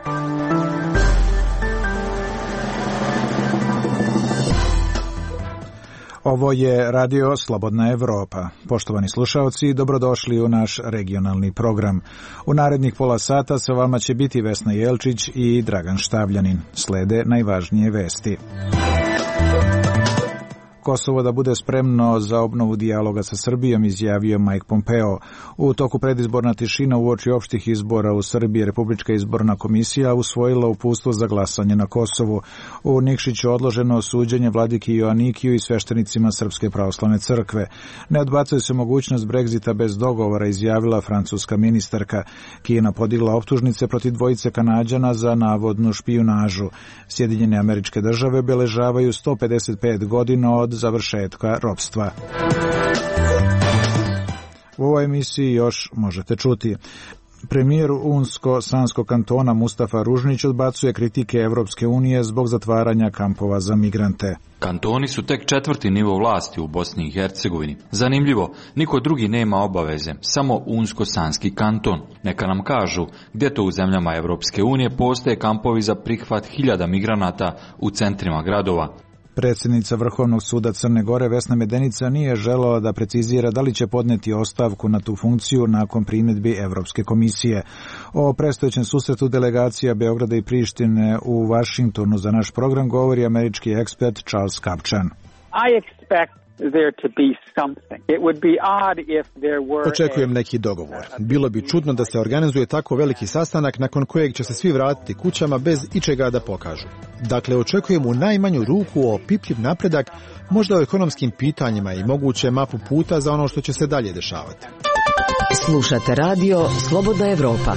Ovo je Radio Slobodna Evropa. Poštovani slušaoci, dobrodošli u naš regionalni program. U narednih pola sata sa vama će biti Vesna Jelčić i Dragan Štavljanin. Slede najvažnije vesti. Kosovo da bude spremno za obnovu dijaloga sa Srbijom, izjavio Mike Pompeo. U toku predizborna tišina uoči opštih izbora u Srbiji, Republička izborna komisija usvojila uputstvo za glasanje na Kosovu. U Nikšiću odloženo suđenje vladiki Joanikiju i sveštenicima Srpske pravoslavne crkve. Ne odbacuje se mogućnost Brexita bez dogovora, izjavila francuska ministarka. Kina podigla optužnice protiv dvojice Kanađana za navodnu špijunažu. Sjedinjene Američke Države obeležavaju 155 godina od završetka ropstva. U ovoj emisiji još možete čuti. Premijer Unsko-Sanskog kantona Mustafa Ružnić odbacuje kritike Evropske unije zbog zatvaranja kampova za migrante. Kantoni su tek 4. nivo vlasti u Bosni i Hercegovini. Zanimljivo, niko drugi nema obaveze, samo Unsko-Sanski kanton. Neka nam kažu gdje to u zemljama Evropske unije postoje kampovi za prihvat 1000 migranata u centrima gradova. Predsjednica Vrhovnog suda Crne Gore Vesna Medenica nije želela da precizira da li će podneti ostavku na tu funkciju nakon primjedbi Evropske komisije. O predstojećem susretu delegacija Beograda i Prištine u Vašingtonu za naš program govori američki ekspert Charles Kapčan. Očekujem neki dogovor. Bilo bi čudno da se organizuje tako veliki sastanak nakon kojeg će se svi vratiti kućama bez ičega da pokažu. Dakle, očekujem u najmanju ruku opipljiv napredak, možda o ekonomskim pitanjima i moguće mapu puta za ono što će se dalje dešavati. Slušate radio Slobodna Evropa.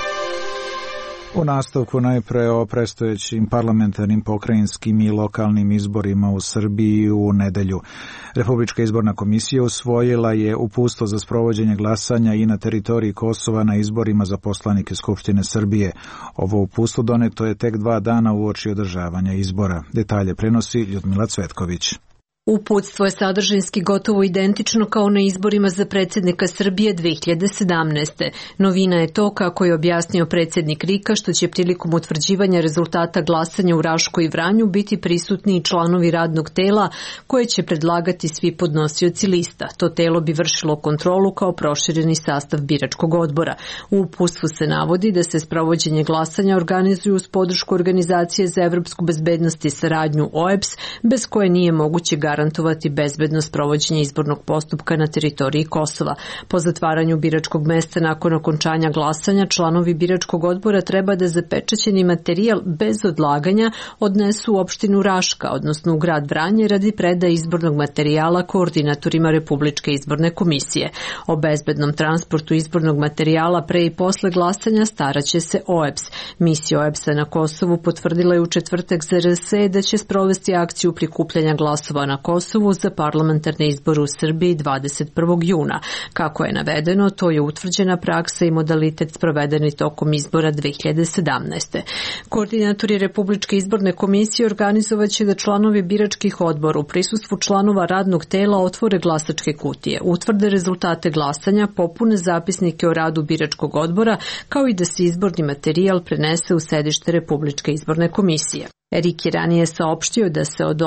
U nastavku najpre o predstojećim parlamentarnim, pokrajinskim i lokalnim izborima u Srbiji u nedelju. Republička izborna komisija usvojila je uputstvo za sprovođenje glasanja i na teritoriji Kosova na izborima za poslanike Skupštine Srbije. Ovo uputstvo doneto je tek 2 dana uoči održavanja izbora. Detalje prenosi Ljudmila Cvetković. Uputstvo je sadržinski gotovo identično kao na izborima za predsjednika Srbije 2017. Novina je to, kako je objasnio predsjednik RIK-a, što će prilikom utvrđivanja rezultata glasanja u Rašku i Vranju biti prisutni i članovi radnog tela koje će predlagati svi podnosioci lista. To telo bi vršilo kontrolu kao prošireni sastav biračkog odbora. U uputstvu se navodi da se sprovođenje glasanja organizuju uz podršku Organizacije za evropsku bezbednost i saradnju OEBS, bez koje nije moguće garantovati bezbedno sprovođenje izbornog postupka na teritoriji Kosova. Po zatvaranju biračkog mesta nakon okončanja glasanja, članovi biračkog odbora treba da zapečaćeni materijal bez odlaganja odnesu u opštinu Raška, odnosno u grad Vranje, radi predaje izbornog materijala koordinatorima Republičke izborne komisije. O bezbednom transportu izbornog materijala pre i posle glasanja staraće se OEBS. Misija OEBS-a na Kosovu potvrdila je u četvrtak za RS da će sprovesti akciju prikupljanja glasova na Kosovu za parlamentarne izbore u Srbiji 21. juna. Kako je navedeno, to je utvrđena praksa i modalitet sprovedeni tokom izbora 2017. Koordinatori Republičke izborne komisije organizovaće da članovi biračkih odbora u prisustvu članova radnog tela otvore glasačke kutije, utvrde rezultate glasanja, popune zapisnike o radu biračkog odbora, kao i da se izborni materijal prenese u sedište Republičke izborne komisije. RIK je ranije saopštio da se od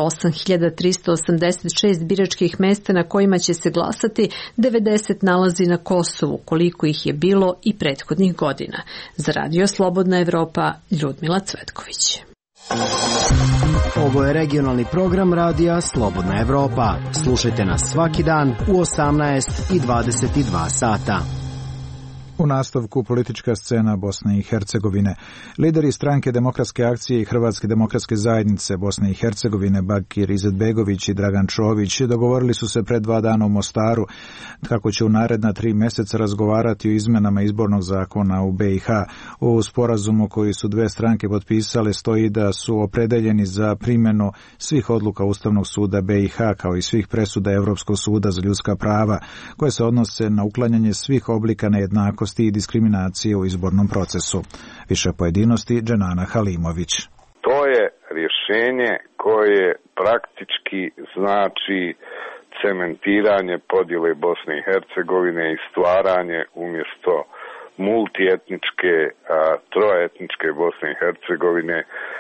8.386 biračkih mesta na kojima će se glasati, 90 nalazi na Kosovu, koliko ih je bilo i prethodnih godina. Za Radio Slobodna Evropa, Ljudmila Cvetković. Ovo je regionalni program Radija Slobodna Evropa. Slušajte nas svaki dan u 18 i 22 sata. U nastavku politička scena Bosne i Hercegovine. Lideri stranke Demokratske akcije i Hrvatske demokratske zajednice Bosne i Hercegovine Bakir Izetbegović i Dragan Čović dogovorili su se pred 2 dana u Mostaru kako će u naredna 3 mjeseca razgovarati o izmenama izbornog zakona u BiH. U sporazumu koji su 2 stranke potpisale stoji da su opredeljeni za primjenu svih odluka Ustavnog suda BiH kao i svih presuda Evropskog suda za ljudska prava koje se odnose na uklanjanje svih oblika nejednakosti i diskriminacije u izbornom procesu. Više pojedinosti Dženana Halimović. To je rješenje koje praktički znači cementiranje podjele Bosne i Hercegovine i stvaranje umjesto multietničke, troetničke Bosne i Hercegovine,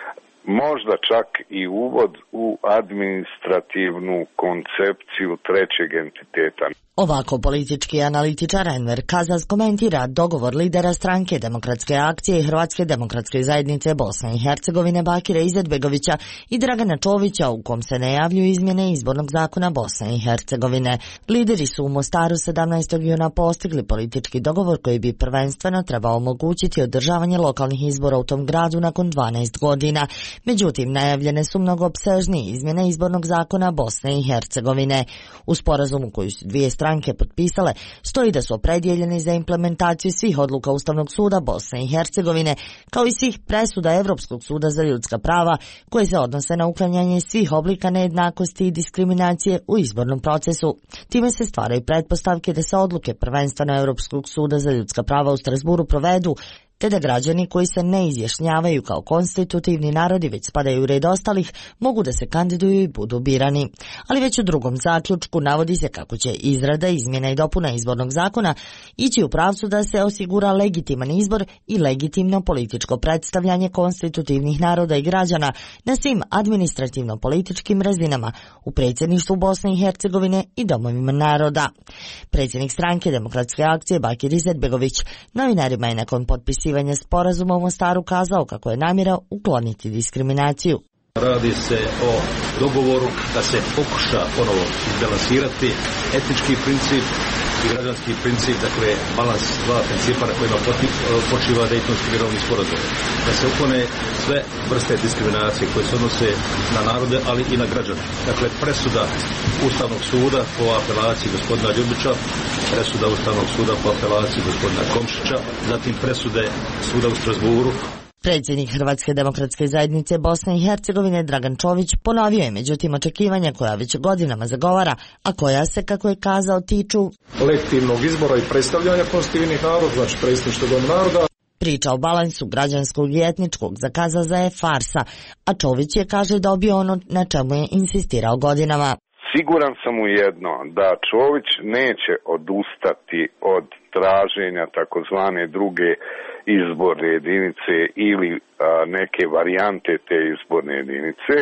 možda čak i uvod u administrativnu koncepciju trećeg entiteta. Ovako politički analitičar Enver Kazaz komentira dogovor lidera stranke Demokratske akcije i Hrvatske demokratske zajednice Bosne i Hercegovine Bakira Izetbegovića i Dragana Čovića u kom se najavljuju izmjene izbornog zakona Bosne i Hercegovine. Lideri su u Mostaru 17. juna postigli politički dogovor koji bi prvenstveno trebao omogućiti održavanje lokalnih izbora u tom gradu nakon 12 godina. Međutim, najavljene su mnogo opsežnije izmjene izbornog zakona Bosne i Hercegovine. U sporazumu koji su dvije stranke potpisale stoji da su opredjeljeni za implementaciju svih odluka Ustavnog suda Bosne i Hercegovine, kao i svih presuda Europskog suda za ljudska prava koje se odnose na uklanjanje svih oblika nejednakosti i diskriminacije u izbornom procesu. Time se stvaraju pretpostavke da se odluke prvenstveno Europskog suda za ljudska prava u Strasburu provedu, te da građani koji se ne izjašnjavaju kao konstitutivni narodi već spadaju u red ostalih mogu da se kandiduju i budu birani. Ali već u drugom zaključku navodi se kako će izrada izmjena i dopuna izbornog zakona ići u pravcu da se osigura legitiman izbor i legitimno političko predstavljanje konstitutivnih naroda i građana na svim administrativno-političkim razinama u predsjedništvu Bosne i Hercegovine i domovima naroda. Predsjednik stranke Demokratske akcije Bakir Izetbegović novinarima je nakon potpisivanja sporazuma u Mostaru kazao kako je namjera ukloniti diskriminaciju. Radi se o dogovoru da se pokuša ponovo izbalansirati etnički princip i građanski princip, dakle balans dva principa na kojima počiva Dejtonski mirovni sporazum. Da se uklone sve vrste diskriminacije koje se odnose na narode, ali i na građane. Dakle, presuda Ustavnog suda po apelaciji gospodina Ljubića, presuda Ustavnog suda po apelaciji gospodina Komšića, zatim presude suda u Strasburu. Predsjednik Hrvatske demokratske zajednice Bosne i Hercegovine Dragan Čović ponovio je međutim očekivanja koja već godinama zagovara, a koja se, kako je kazao, tiču legitimnog izbora i predstavljanja konstitutivnih naroda, znači predsjedništva dom naroda. Priča o balansu građanskog i etničkog za Kazaza je farsa, a Čović je, kaže, dobio ono na čemu je insistirao godinama. Siguran sam u jedno, da Čović neće odustati od traženja takozvane druge izborne jedinice ili neke varijante te izborne jedinice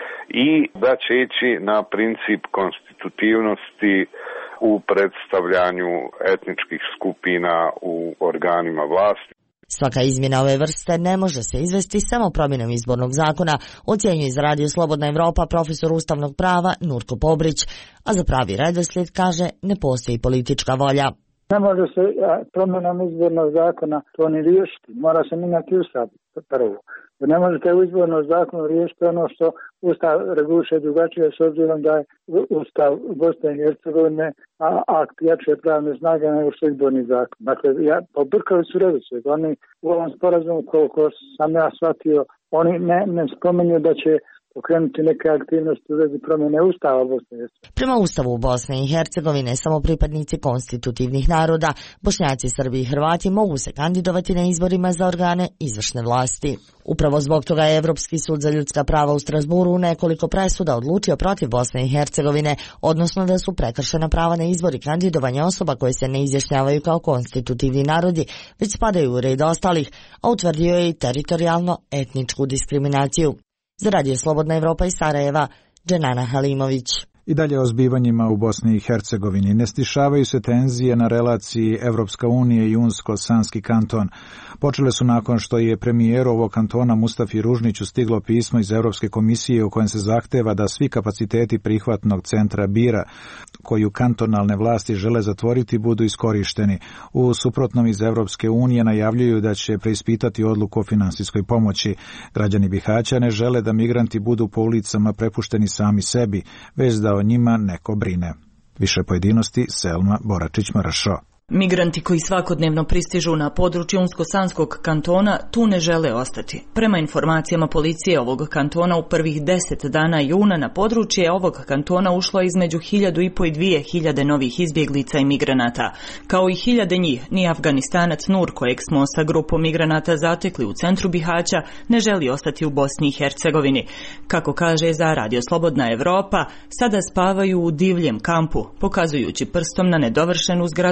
i da će ići na princip konstitutivnosti u predstavljanju etničkih skupina u organima vlasti. Svaka izmjena ove vrste ne može se izvesti samo promjenom izbornog zakona, ocjenjuje iz Radio Slobodna Evropa profesor ustavnog prava Nurko Pobrić, a za pravi redoslijed, kaže, ne postoji politička volja. Ne može se promjenom izbornog zakona to ni riješiti, mora se mijenjati Ustav prvo. Ne možete u izbornom zakonu riješiti ono što Ustav reguliše drugačije s obzirom da je Ustav Bosne i Hercegovine akt jače pravne snage nego što je izborni zakon. Dakle, pobrkali su redoslijed. Oni u ovom sporazumu, koliko sam ja shvatio, oni ne spominju da će pokrenuti neke aktivnosti u vezi promjene Ustava Bosne i Hercegovine. Prema Ustavu Bosne i Hercegovine samo pripadnici konstitutivnih naroda, Bošnjaci, Srbi i Hrvati mogu se kandidovati na izborima za organe izvršne vlasti. Upravo zbog toga je Europski sud za ljudska prava u Strasburu u nekoliko presuda odlučio protiv Bosne i Hercegovine, odnosno da su prekršena prava na izbor i kandidovanje osoba koje se ne izjašnjavaju kao konstitutivni narodi, već spadaju u red ostalih, a utvrdio je i teritorijalno etničku diskriminaciju. Za Radio Slobodna Evropa iz Sarajeva, Dženana Halimović. I dalje o zbivanjima u Bosni i Hercegovini. Ne stišavaju se tenzije na relaciji Evropska unija i Unsko-Sanski kanton. Počele su nakon što je premijeru ovog kantona Mustafi Ružniću stiglo pismo iz Europske komisije u kojem se zahteva da svi kapaciteti prihvatnog centra Bira, koju kantonalne vlasti žele zatvoriti, budu iskorišteni. U suprotnom iz Evropske unije najavljuju da će preispitati odluku o finansijskoj pomoći. Građani Bihaća ne žele da migranti budu po ulicama prepušteni sami sebi, već da o njima neko brine. Više pojedinosti Selma Boračić-Marašo. Migranti koji svakodnevno pristižu na području Unsko-Sanskog kantona tu ne žele ostati. Prema informacijama policije ovog kantona u prvih 10 dana juna na područje ovog kantona ušlo između 1.500 i 2.000 novih izbjeglica i migranata. Kao i 1.000 njih, ni Afganistanac Nur, kojeg smo sa grupom migranata zatekli u centru Bihaća, ne želi ostati u Bosni i Hercegovini. Kako kaže za Radio Slobodna Evropa, sada spavaju u divljem kampu, pokazujući prstom na nedovršenu zgradu doma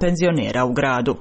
penzionera u gradu.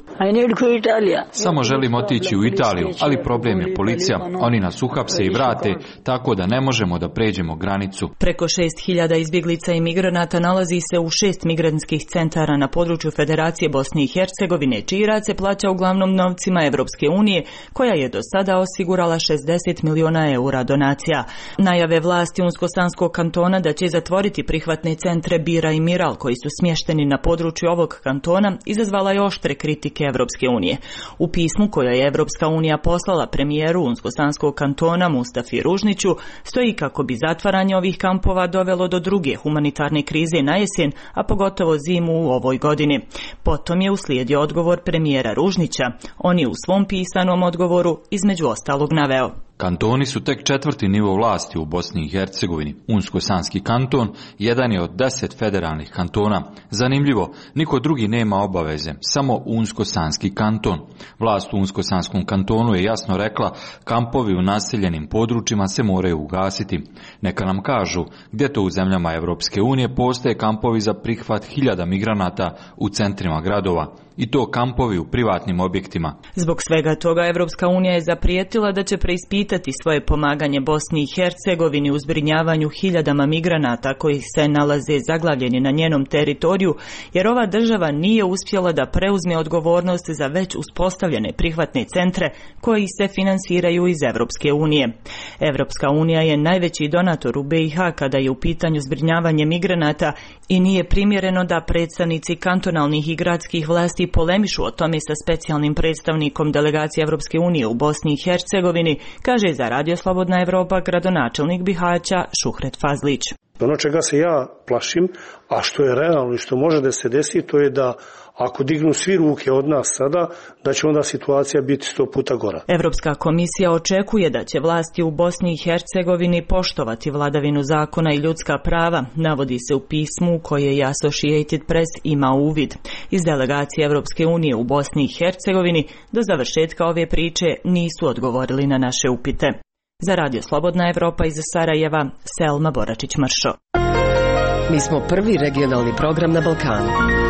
Samo želim otići u Italiju, ali problem je policija. Oni nas uhapse i vrate, tako da ne možemo da pređemo granicu. Preko 6.000 izbjeglica i migranata nalazi se u 6 migrantskih centara na području Federacije Bosne i Hercegovine, čiji rad se plaća uglavnom novcima Evropske unije, koja je do sada osigurala 60 miliona eura donacija. Najave vlasti Unsko-Sanskog kantona da će zatvoriti prihvatne centre Bira i Miral, koji su smješteni na području ovog kantona, izazvala je oštre kritike Evropske unije. U pismu koje je Evropska unija poslala premijeru Unsko-Sanskog kantona Mustafi Ružniću stoji kako bi zatvaranje ovih kampova dovelo do druge humanitarne krize na jesen, a pogotovo zimu u ovoj godini. Potom je uslijedio odgovor premijera Ružnića. On je u svom pisanom odgovoru između ostalog naveo: Kantoni su tek 4. nivo vlasti u Bosni i Hercegovini. Unsko-Sanski kanton jedan je od 10 federalnih kantona. Zanimljivo, niko drugi nema obaveze, samo Unsko-Sanski kanton. Vlast u Unsko-Sanskom kantonu je jasno rekla, kampovi u naseljenim područjima se moraju ugasiti. Neka nam kažu gdje to u zemljama Evropske unije postoje kampovi za prihvat 1000 migranata u centrima gradova. I to kampovi u privatnim objektima. Zbog svega toga Evropska unija je zaprijetila da će preispitati svoje pomaganje Bosni i Hercegovini u zbrinjavanju 1000 migranata koji se nalaze zaglavljeni na njenom teritoriju, jer ova država nije uspjela da preuzme odgovornost za već uspostavljene prihvatne centre koji se finansiraju iz Evropske unije. Evropska unija je najveći donator u BiH kada je u pitanju zbrinjavanje migranata i nije primjereno da predstavnici kantonalnih i gradskih vlasti polemišu o tome sa specijalnim predstavnikom delegacije Evropske unije u Bosni i Hercegovini, kaže za Radio Slobodna Evropa gradonačelnik Bihaća Šuhret Fazlić. Ono čega se ja plašim, a što je realno i što može da se desi, to je da ako dignu svi ruke od nas sada, da će onda situacija biti 100 puta gora. Evropska komisija očekuje da će vlasti u Bosni i Hercegovini poštovati vladavinu zakona i ljudska prava, navodi se u pismu koje je Associated Press ima uvid. Iz delegacije Evropske unije u Bosni i Hercegovini do završetka ove priče nisu odgovorili na naše upite. Za Radio Slobodna Evropa iz Sarajeva, Selma Boračić-Mršo. Mi smo prvi regionalni program na Balkanu.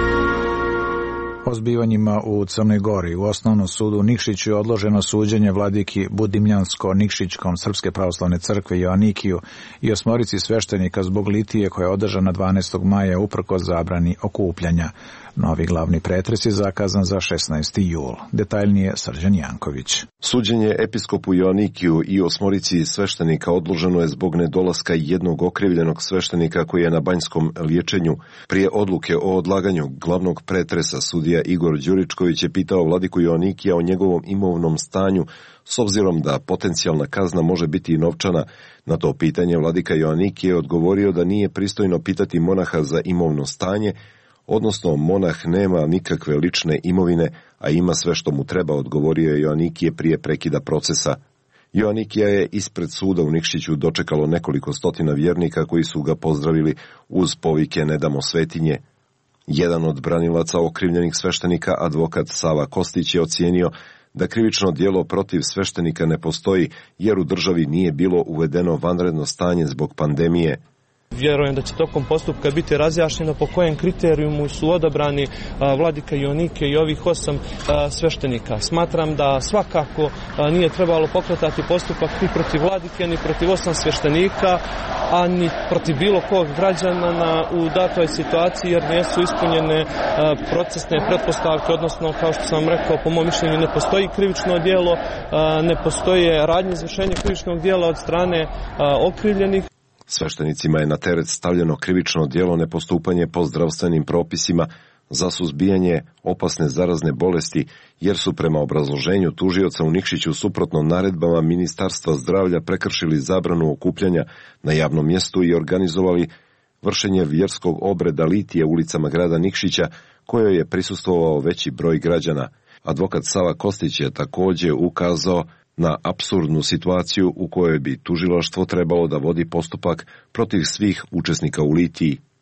O zbivanjima u Crnoj Gori u Osnovnom sudu u Nikšiću je odloženo suđenje vladiki Budimljansko-Nikšićkom Srpske pravoslavne crkve Joanikiju i 8 sveštenika zbog litije koja je održana 12. maja uprkos zabrani okupljanja. Novi glavni pretres je zakazan za 16. jul. Detaljnije Srđan Janković. Suđenje episkopu Joanikiju i 8 sveštenika odloženo je zbog nedolaska jednog okrivljenog sveštenika koji je na banjskom liječenju. Prije odluke o odlaganju glavnog pretresa sudija Igor Đuričković je pitao vladiku Joanikija o njegovom imovnom stanju, s obzirom da potencijalna kazna može biti i novčana. Na to pitanje vladika Joanikije je odgovorio da nije pristojno pitati monaha za imovno stanje, odnosno monah nema nikakve lične imovine, a ima sve što mu treba, odgovorio je Joanikije prije prekida procesa. Joanikija je ispred suda u Nikšiću dočekalo nekoliko stotina vjernika koji su ga pozdravili uz povike "Ne damo svetinje". Jedan od branilaca okrivljenih sveštenika, advokat Sava Kostić, je ocijenio da krivično djelo protiv sveštenika ne postoji jer u državi nije bilo uvedeno vanredno stanje zbog pandemije. Vjerujem da će tokom postupka biti razjašnjeno po kojem kriterijumu su odabrani vladika Joanike i ovih 8 sveštenika. Smatram da svakako nije trebalo pokretati postupak ni protiv vladike, ni protiv 8 sveštenika, a ni protiv bilo kog građana u datoj situaciji, jer nisu ispunjene procesne pretpostavke, odnosno, kao što sam rekao, po mom mišljenju ne postoji krivično djelo, ne postoje radnje izvršenja krivičnog djela od strane okrivljenih. Sveštenicima je na teret stavljeno krivično djelo nepostupanje po zdravstvenim propisima za suzbijanje opasne zarazne bolesti, jer su prema obrazloženju tužioca u Nikšiću suprotno naredbama Ministarstva zdravlja prekršili zabranu okupljanja na javnom mjestu i organizovali vršenje vjerskog obreda litije ulicama grada Nikšića, kojoj je prisustvovao veći broj građana. Advokat Sava Kostić je također ukazao na apsurdnu situaciju u kojoj bi tužilaštvo trebalo da vodi postupak protiv svih učesnika u litiji.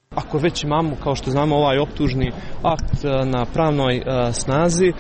Ako već imamo, kao što znamo, ovaj optužni akt na pravnoj snazi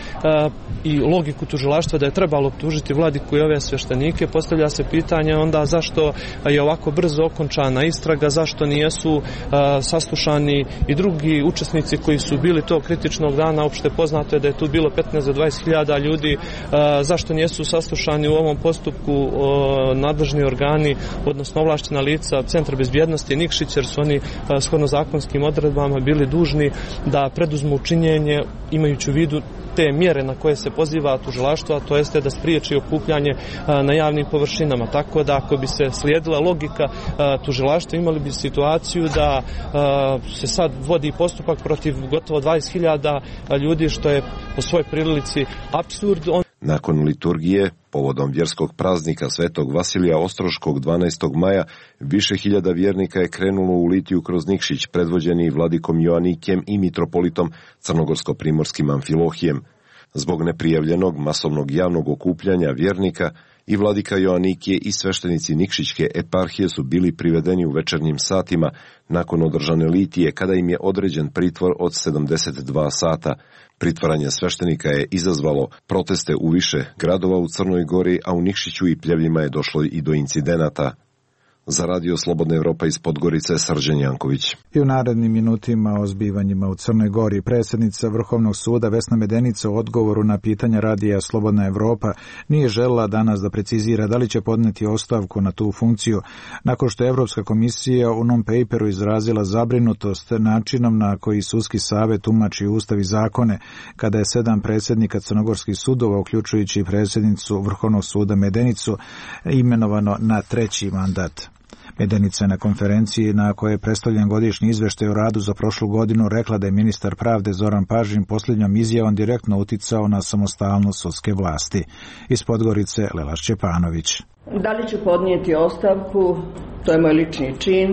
i logiku tužilaštva da je trebalo optužiti vladiku i ove sveštenike, postavlja se pitanje onda zašto je ovako brzo okončana istraga, zašto nijesu saslušani i drugi učesnici koji su bili tog kritičnog dana. Opšte poznato je da je tu bilo 15 do 20 hiljada ljudi, zašto nijesu saslušani u ovom postupku nadležni organi, odnosno ovlašćena lica Centra bezbjednosti Nikšić, jer su oni shodno zakonskim odredbama bili dužni da preduzmu učinjenje imajući u vidu te mjere na koje se poziva tužilaštvo, a to jeste da spriječi okupljanje na javnim površinama. Tako da ako bi se slijedila logika tužilaštva, imali bi situaciju da se sad vodi postupak protiv gotovo 20.000 ljudi, što je po svojoj prilici apsurd. Nakon liturgije, povodom vjerskog praznika Svetog Vasilija Ostroškog 12. maja, više hiljada vjernika je krenulo u litiju kroz Nikšić, predvođeni vladikom Joanikijem i mitropolitom crnogorsko-primorskim Amfilohijem. Zbog neprijavljenog masovnog javnog okupljanja vjernika, i vladika Joanikije i sveštenici Nikšićke eparhije su bili privedeni u večernjim satima nakon održane litije, kada im je određen pritvor od 72 sata. Pritvaranje sveštenika je izazvalo proteste u više gradova u Crnoj Gori, a u Nikšiću i Pljevljima je došlo i do incidenata. Za Radio Slobodna Evropa iz Podgorice, Srđan Janković. I u narednim minutima o zbivanjima u Crnoj Gori, predsjednica Vrhovnog suda Vesna Medenica u odgovoru na pitanja Radija Slobodna Evropa nije željela danas da precizira da li će podneti ostavku na tu funkciju, nakon što je Evropska komisija u non-paperu izrazila zabrinutost načinom na koji sudski savjet tumači ustav i zakone, kada je 7 predsjednika crnogorskih sudova, uključujući predsjednicu Vrhovnog suda Medenicu, imenovano na 3. mandat. Medenica je na konferenciji na kojoj je predstavljen godišnji izveštaj o radu za prošlu godinu rekla da je ministar pravde Zoran Pažin posljednjom izjavom direktno uticao na samostalnost sudske vlasti. Iz Podgorice, Lela Šćepanović. Da li ću podnijeti ostavku, to je moj lični čin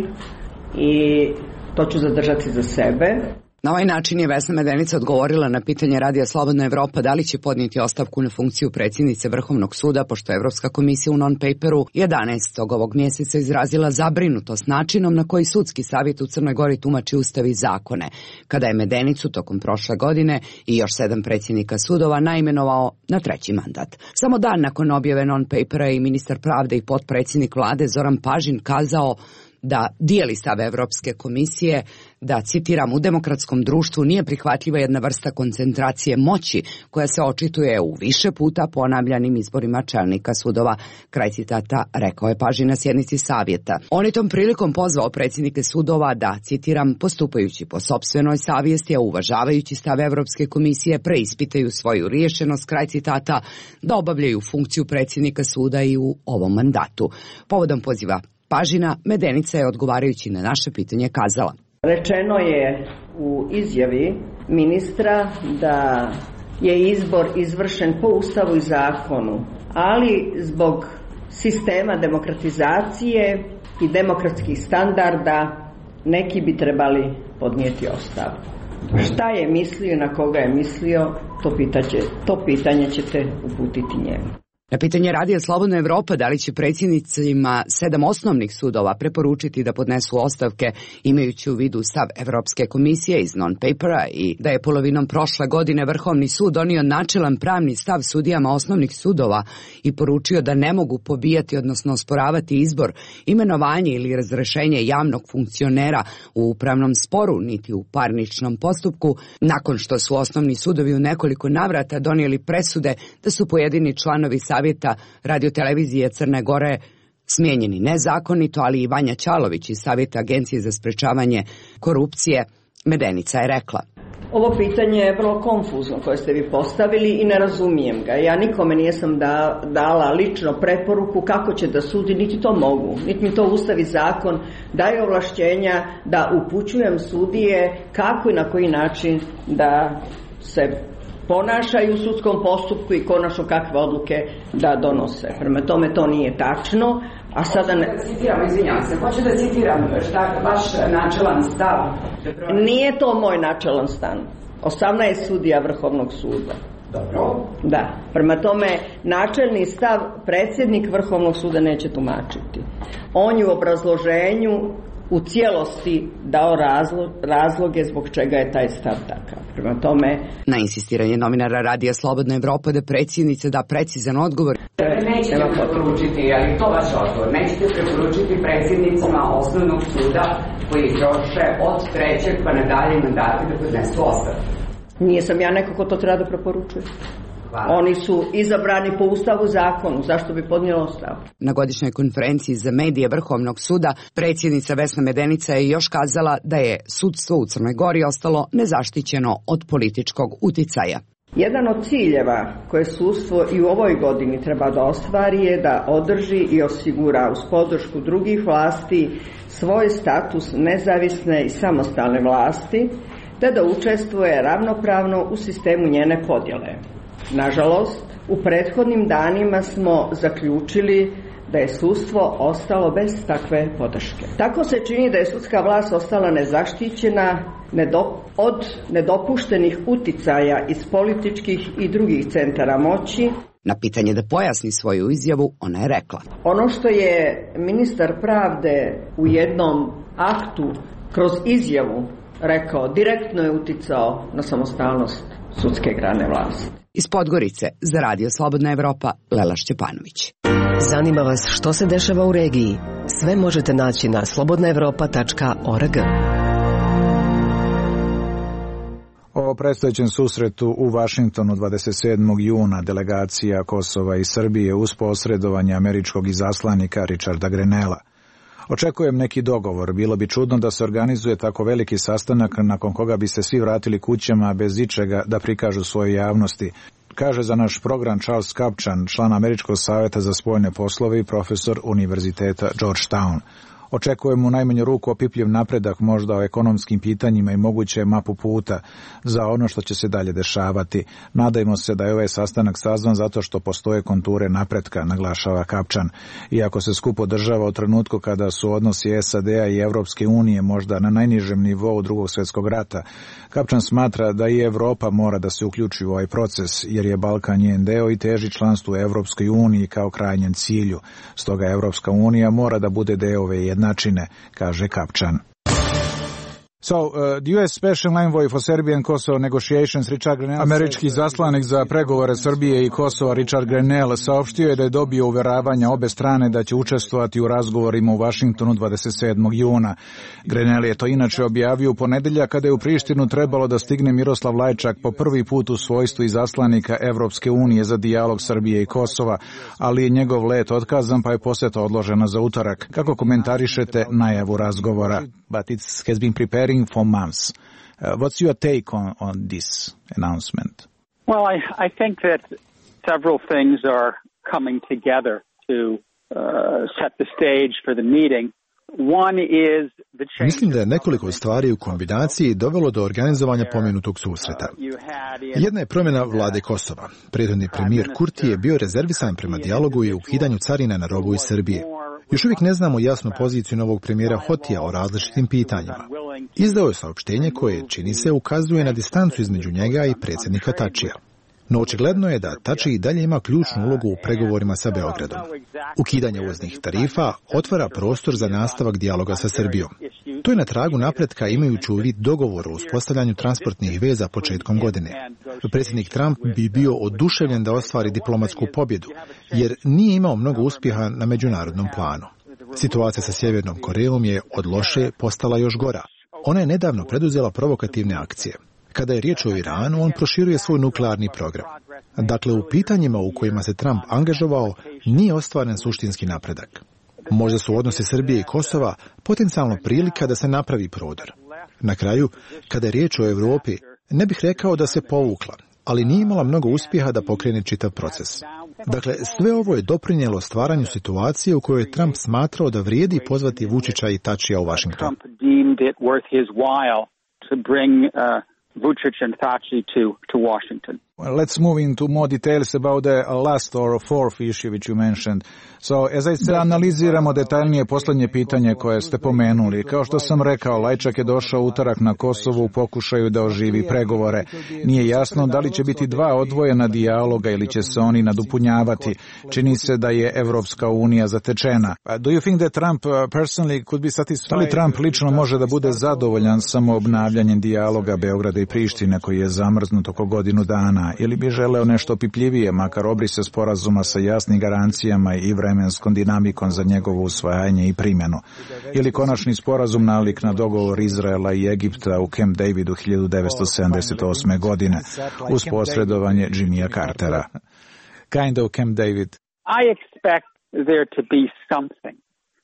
i to ću zadržati za sebe. Na ovaj način je Vesna Medenica odgovorila na pitanje Radija Slobodna Evropa da li će podnijeti ostavku na funkciju predsjednice Vrhovnog suda, pošto je Evropska komisija u non-paperu 11. ovog mjeseca izrazila zabrinutost načinom na koji sudski savjet u Crnoj Gori tumači ustav i zakone, kada je Medenicu tokom prošle godine i još 7 predsjednika sudova naimenovao na 3. mandat. Samo dan nakon objave non-papera i ministar pravde i potpredsjednik vlade Zoran Pažin kazao da dijeli stav Evropske komisije, da, citiram, u demokratskom društvu nije prihvatljiva jedna vrsta koncentracije moći koja se očituje u više puta ponavljanim izborima čelnika sudova, kraj citata, rekao je Pažin na sjednici savjeta. On je tom prilikom pozvao predsjednike sudova da, citiram, postupajući po sopstvenoj savjesti, a uvažavajući stav Evropske komisije, preispitaju svoju riješenost, kraj citata, da obavljaju funkciju predsjednika suda i u ovom mandatu. Povodom poziva Pažina, Medenica je odgovarajući na naše pitanje kazala. Rečeno je u izjavi ministra da je izbor izvršen po ustavu i zakonu, ali zbog sistema demokratizacije i demokratskih standarda neki bi trebali podnijeti ostavku. Šta je mislio i na koga je mislio, to pitanje ćete uputiti njemu. Na pitanje Radija Slobodna Evropa da li će predsjednicima 7 osnovnih sudova preporučiti da podnesu ostavke imajući u vidu stav Evropske komisije iz non-papera i da je polovinom prošle godine Vrhovni sud donio načelan pravni stav sudijama osnovnih sudova i poručio da ne mogu pobijati, odnosno osporavati izbor, imenovanje ili razrešenje javnog funkcionera u upravnom sporu niti u parničnom postupku, nakon što su osnovni sudovi u nekoliko navrata donijeli presude da su pojedini članovi Savjeta radiotelevizije Crne Gore smijenjeni nezakonito, ali i Vanja Ćalović iz Savjeta Agencije za sprečavanje korupcije, Medenica je rekla. Ovo pitanje je vrlo konfuzno koje ste vi postavili i ne razumijem ga. Ja nikome nisam dala lično preporuku kako će da sudi, niti to mogu, niti mi to ustav i zakon daje ovlašćenja da upućujem sudije kako i na koji način da se ponašaju u sudskom postupku i konačno kakve odluke da donose. Prema tome to nije tačno. A sada Hoću da citiram šta vaš načelan stav. Nije to moj načelan stav. 18 sudija Vrhovnog suda. Dobro. Da. Prema tome načelni stav predsjednik Vrhovnog suda neće tumačiti. On je u obrazloženju u cijelosti dao razloge zbog čega je taj stav takav. Prema tome... Na insistiranje novinara Radija Slobodna Evropa da predsjednica da precizan odgovor. Nećete preporučiti, ali to vaš odgovor, nećete preporučiti predsjednicima osnovnog suda koji troše od 3. pa nadalje mandata da podnesu ostavku. Nije sam ja neko ko to treba da preporučuje. Oni su izabrani po ustavu zakonu, zašto bi podnijela ostavku? Na godišnjoj konferenciji za medije Vrhovnog suda predsjednica Vesna Medenica je još kazala da je sudstvo u Crnoj Gori ostalo nezaštićeno od političkog uticaja. Jedan od ciljeva koje sudstvo i u ovoj godini treba da ostvari je da održi i osigura uz podršku drugih vlasti svoj status nezavisne i samostalne vlasti, te da učestvuje ravnopravno u sistemu njene podjele. Nažalost, u prethodnim danima smo zaključili da je sudstvo ostalo bez takve podrške. Tako se čini da je sudska vlast ostala nezaštićena od nedopuštenih uticaja iz političkih i drugih centara moći. Na pitanje da pojasni svoju izjavu, ona je rekla: ono što je ministar pravde u jednom aktu kroz izjavu rekao, direktno je uticao na samostalnost sudske grane vlasti. Iz Podgorice za Radio Slobodna Evropa, Lela Šćepanović. Zanima vas što se dešava u regiji? Sve možete naći na slobodnaevropa.org. O predstojećem susretu u Vašingtonu 27. juna delegacija Kosova i Srbije uz posredovanje američkog izaslanika Richarda Grenella. Očekujem neki dogovor. Bilo bi čudno da se organizuje tako veliki sastanak nakon koga bi se svi vratili kućama bez ičega da prikažu svoje javnosti, kaže za naš program Charles Kapčan, član Američkog savjeta za spoljne poslove i profesor Univerziteta Georgetown. Očekujemo u najmanju ruku opipljiv napredak možda o ekonomskim pitanjima i moguće mapu puta za ono što će se dalje dešavati. Nadajmo se da je ovaj sastanak sazvan zato što postoje konture napretka, naglašava Kapčan. Iako se skup održava u trenutku kada su odnosi SAD-a i Evropske unije možda na najnižem nivou Drugog svjetskog rata, Kapčan smatra da i Evropa mora da se uključi u ovaj proces, jer je Balkan njen deo i teži članstvu Evropskoj uniji kao krajnjem cilju. Stoga Evropska unija mora da bude deo ove jednačine, kaže Kapčan. The U.S. Special Envoy for Serbia and Kosovo negotiations Richard Grenell, američki zaslanik za pregovore Srbije i Kosova Richard Grenell saopštio je da je dobio uveravanja obe strane da će učestvovati u razgovorima u Vašingtonu 27. juna. Grenell je to inače objavio u ponedeljak kada je u Prištinu trebalo da stigne Miroslav Lajčak po prvi put u svojstvu izaslanika Evropske unije za dijalog Srbije i Kosova, ali je njegov let otkazan pa je poseta odložena za utorak. Kako komentarišete najavu razgovora? But it has been preparing for months. What's your take on this announcement? Well, I think that several things are coming together to set the stage for the meeting. Mislim da je nekoliko stvari u kombinaciji dovelo do organizovanja pomenutog susreta. Jedna je promjena vlade Kosova. Prethodni premijer Kurti je bio rezervisan prema dijalogu i ukidanju carina na robu iz Srbije. Još uvijek ne znamo jasnu poziciju novog premijera Hotija o različitim pitanjima. Izdao je saopštenje koje, čini se, ukazuje na distancu između njega i predsjednika Tačija. No očigledno je da Tači i dalje ima ključnu ulogu u pregovorima sa Beogradom. Ukidanje uvoznih tarifa otvara prostor za nastavak dijaloga sa Srbijom. To je na tragu napretka imajući u vidu dogovor o uspostavljanju transportnih veza početkom godine. Predsjednik Trump bi bio oduševljen da ostvari diplomatsku pobjedu, jer nije imao mnogo uspjeha na međunarodnom planu. Situacija sa Sjevernom Korejom je od loše postala još gora. Ona je nedavno preduzela provokativne akcije. Kada je riječ o Iranu, on proširuje svoj nuklearni program. Dakle, u pitanjima u kojima se Trump angažovao nije ostvaren suštinski napredak. Možda su odnosi Srbije i Kosova potencijalno prilika da se napravi prodor. Na kraju, kada je riječ o Europi, ne bih rekao da se povukla, ali nije imala mnogo uspjeha da pokrene čitav proces. Dakle, sve ovo je doprinijelo stvaranju situacije u kojoj je Trump smatrao da vrijedi pozvati Vučića i Tačija u Vašington. Let's move into more details about the last or fourth issue which you mentioned. So, as I said, analiziramo detaljnije posljednje pitanje koje ste pomenuli. Kao što sam rekao, Lajčak je došao utorak na Kosovo u pokušaju da oživi pregovore. Nije jasno da li će biti dva odvojena dijaloga ili će se oni nadopunjavati. Čini se da je Evropska unija zatečena. Do you think that Trump personally could be satisfied? Da li Trump lično može da bude zadovoljan samo obnavljanjem dijaloga Beograda i Prištine koji je zamrznut oko godinu dana, ili bi želeo nešto opipljivije, makar obrise sporazuma sa jasnim garancijama i vremenskom dinamikom za njegovo usvajanje i primjenu, ili konačni sporazum nalik na dogovor Izraela i Egipta u Camp Davidu 1978. godine uz posredovanje Jimmya Cartera. Kind of Camp David. I expect there to be something.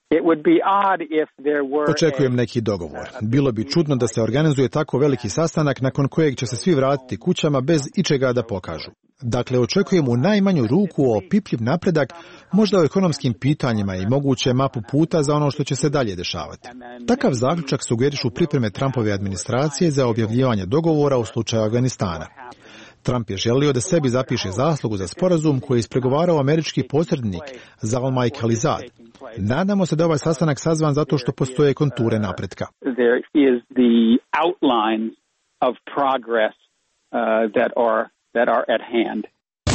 Očekujem neki dogovor. Bilo bi čudno da se organizuje tako veliki sastanak nakon kojeg će se svi vratiti kućama bez ičega da pokažu. Dakle, očekujem u najmanju ruku opipljiv napredak, možda o ekonomskim pitanjima i moguće mapu puta za ono što će se dalje dešavati. Takav zaključak sugerišu pripreme Trumpove administracije za objavljivanje dogovora u slučaju Afganistana. Trump je želio da sebi zapiše zaslugu za sporazum koji je ispregovarao američki posrednik Zalmay Khalilzad. Nadamo se da ovaj sastanak sazvan zato što postoje konture napretka. There is the outlines of progress that are at hand.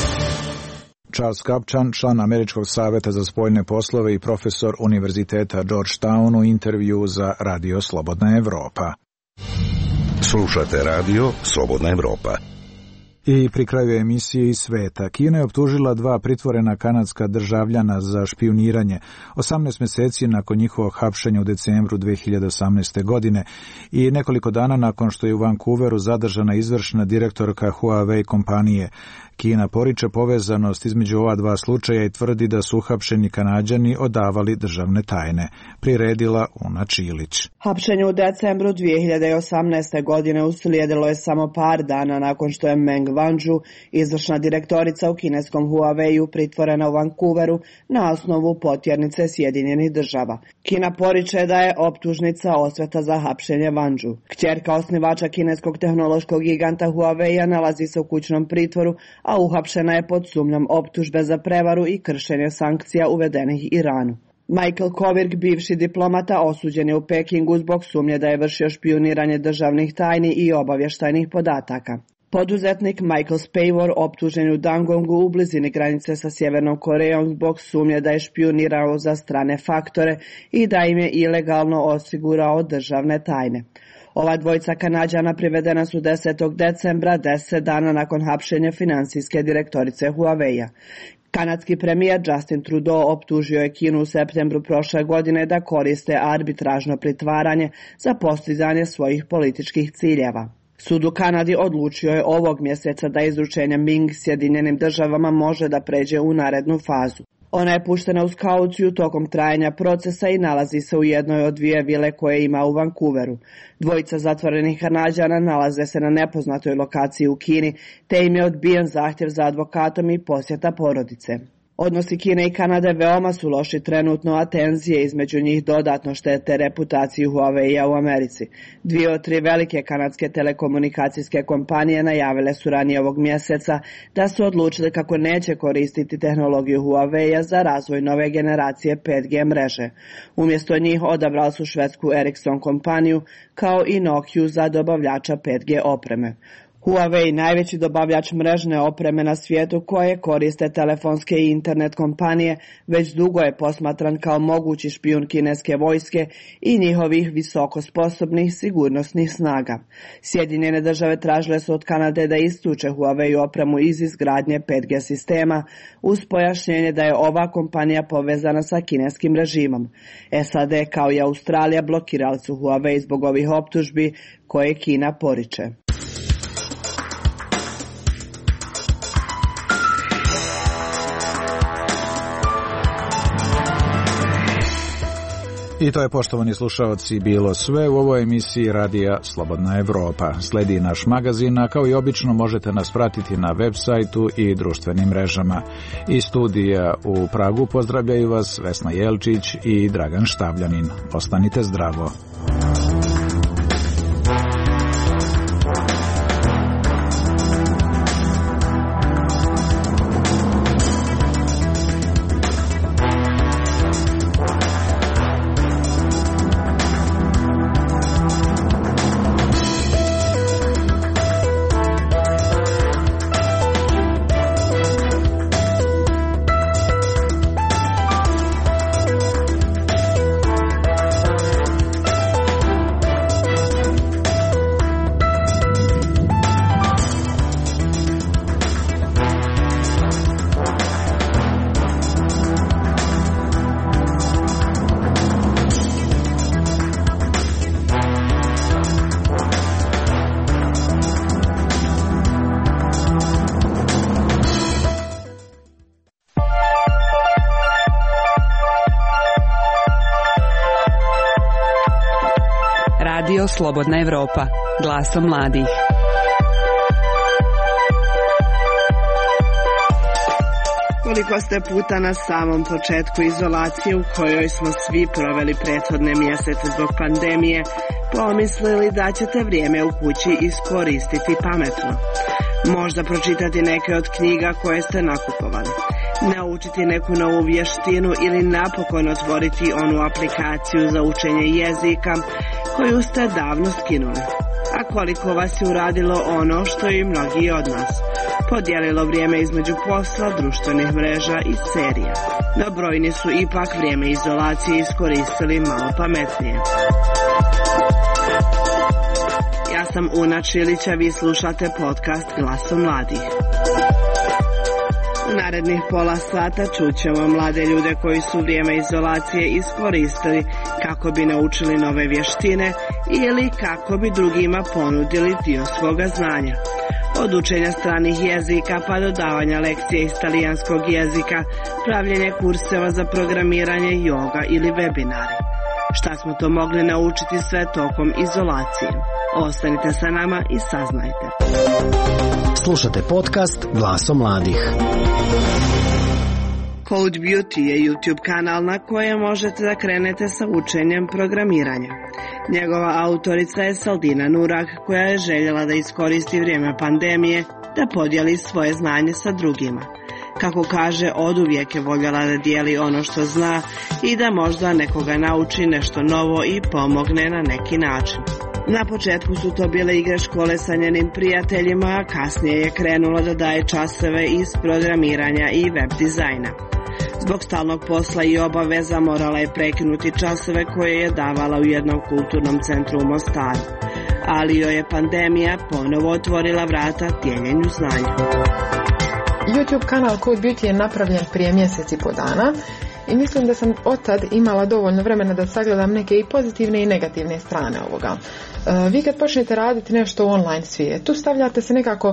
Charles Kupchan, član Američkog saveta za spoljne poslove i profesor Univerziteta Georgetown, u intervju za Radio Slobodna Evropa. Slušate Radio Slobodna Evropa. I pri kraju emisije iz sveta, Kina je optužila dva pritvorena kanadska državljana za špijuniranje 18 mjeseci nakon njihovog hapšenja u decembru 2018. godine i nekoliko dana nakon što je u Vancouveru zadržana izvršna direktorka Huawei kompanije. Kina poriče povezanost između ova dva slučaja i tvrdi da su uhapšeni Kanađani odavali državne tajne. Priredila Una Čilić. Hapšenje u decembru 2018. godine uslijedilo je samo par dana nakon što je Meng Wanzhou, izvršna direktorica u kineskom Huawei-u, pritvorena u Vancouveru na osnovu potjernice Sjedinjenih država. Kina poriče da je optužnica osveta za hapšenje Wanzhou. Kćerka osnivača kineskog tehnološkog giganta Huawei-a nalazi se u kućnom pritvoru, a uhapšena je pod sumnjom optužbe za prevaru i kršenje sankcija uvedenih Iranu. Michael Kovrig, bivši diplomata, osuđen je u Pekingu zbog sumnje da je vršio špijuniranje državnih tajni i obavještajnih podataka. Poduzetnik Michael Spavor optužen u Dangongu u blizini granice sa Sjevernom Korejom zbog sumnje da je špijunirao za strane faktore i da im je ilegalno osigurao državne tajne. Ova dvojica Kanađana privedena su 10. decembra, 10 dana nakon hapšenja finansijske direktorice Huawei-a. Kanadski premijer Justin Trudeau optužio je Kinu u septembru prošle godine da koriste arbitražno pritvaranje za postizanje svojih političkih ciljeva. Sud u Kanadi odlučio je ovog mjeseca da izručenje Ming Sjedinjenim državama može da pređe u narednu fazu. Ona je puštena uz kauciju tokom trajanja procesa i nalazi se u jednoj od dvije vile koje ima u Vancouveru. Dvojica zatvorenih Kanađana nalaze se na nepoznatoj lokaciji u Kini, te im je odbijen zahtjev za advokatom i posjeta porodice. Odnosi Kine i Kanade veoma su loši trenutno, a tenzije između njih dodatno štete reputaciju Huawei-a u Americi. 2 od 3 velike kanadske telekomunikacijske kompanije najavile su ranije ovog mjeseca da su odlučili kako neće koristiti tehnologiju Huawei-a za razvoj nove generacije 5G mreže. Umjesto njih odabrali su švedsku Ericsson kompaniju kao i Nokia za dobavljača 5G opreme. Huawei, najveći dobavljač mrežne opreme na svijetu koje koriste telefonske i internet kompanije, već dugo je posmatran kao mogući špijun kineske vojske i njihovih visoko sposobnih sigurnosnih snaga. Sjedinjene države tražile su od Kanade da isključe Huawei opremu iz izgradnje 5G sistema uz pojašnjenje da je ova kompanija povezana sa kineskim režimom. SAD kao i Australija blokirali su Huawei zbog ovih optužbi koje Kina poriče. I to je, poštovani slušaoci, bilo sve u ovoj emisiji Radija Slobodna Evropa. Sledi naš magazin, a kao i obično možete nas pratiti na web sajtu i društvenim mrežama. Iz studija u Pragu pozdravljaju vas Vesna Jelčić i Dragan Štavljanin. Ostanite zdravo. Slobodna Evropa, glasom mladih. Koliko ste puta na samom početku izolacije u kojoj smo svi proveli prethodne mjesece zbog pandemije, pomislili da ćete vrijeme u kući iskoristiti pametno. Možda pročitati neke od knjiga koje ste nakupovali, naučiti neku novu vještinu ili napokon otvoriti onu aplikaciju za učenje jezika koju ste davno skinuli. A koliko vas je uradilo ono što i mnogi od nas, podijelilo vrijeme između posla, društvenih mreža i serija. No brojni su ipak vrijeme izolacije iskoristili malo pametnije. Ja sam Una Čilića, vi slušate podcast Glasom mladih. U narednih pola sata čućemo mlade ljude koji su vrijeme izolacije iskoristili kako bi naučili nove vještine ili kako bi drugima ponudili dio svoga znanja. Od učenja stranih jezika pa do davanja lekcije iz talijanskog jezika, pravljenje kurseva za programiranje, joga ili webinari. Šta smo to mogli naučiti sve tokom izolacije? Ostanite sa nama i saznajte. Slušate podcast Glasom mladih. Code Beauty je YouTube kanal na kojem možete da krenete sa učenjem programiranja. Njegova autorica je Saldina Nurak, koja je željela da iskoristi vrijeme pandemije da podijeli svoje znanje sa drugima. Kako kaže, oduvijek je voljela da dijeli ono što zna i da možda nekoga nauči nešto novo i pomogne na neki način. Na početku su to bile igre škole sa njenim prijateljima, a kasnije je krenula da daje časove iz programiranja i web dizajna. Zbog stalnog posla i obaveza morala je prekinuti časove koje je davala u jednom kulturnom centru u Mostaru. Ali joj je pandemija ponovo otvorila vrata dijeljenju znanja. YouTube kanal Code Beauty je napravljen prije mjesec i po dana i mislim da sam od tad imala dovoljno vremena da sagledam neke i pozitivne i negativne strane ovoga. Vi kad počnete raditi nešto u online svijetu, stavljate se nekako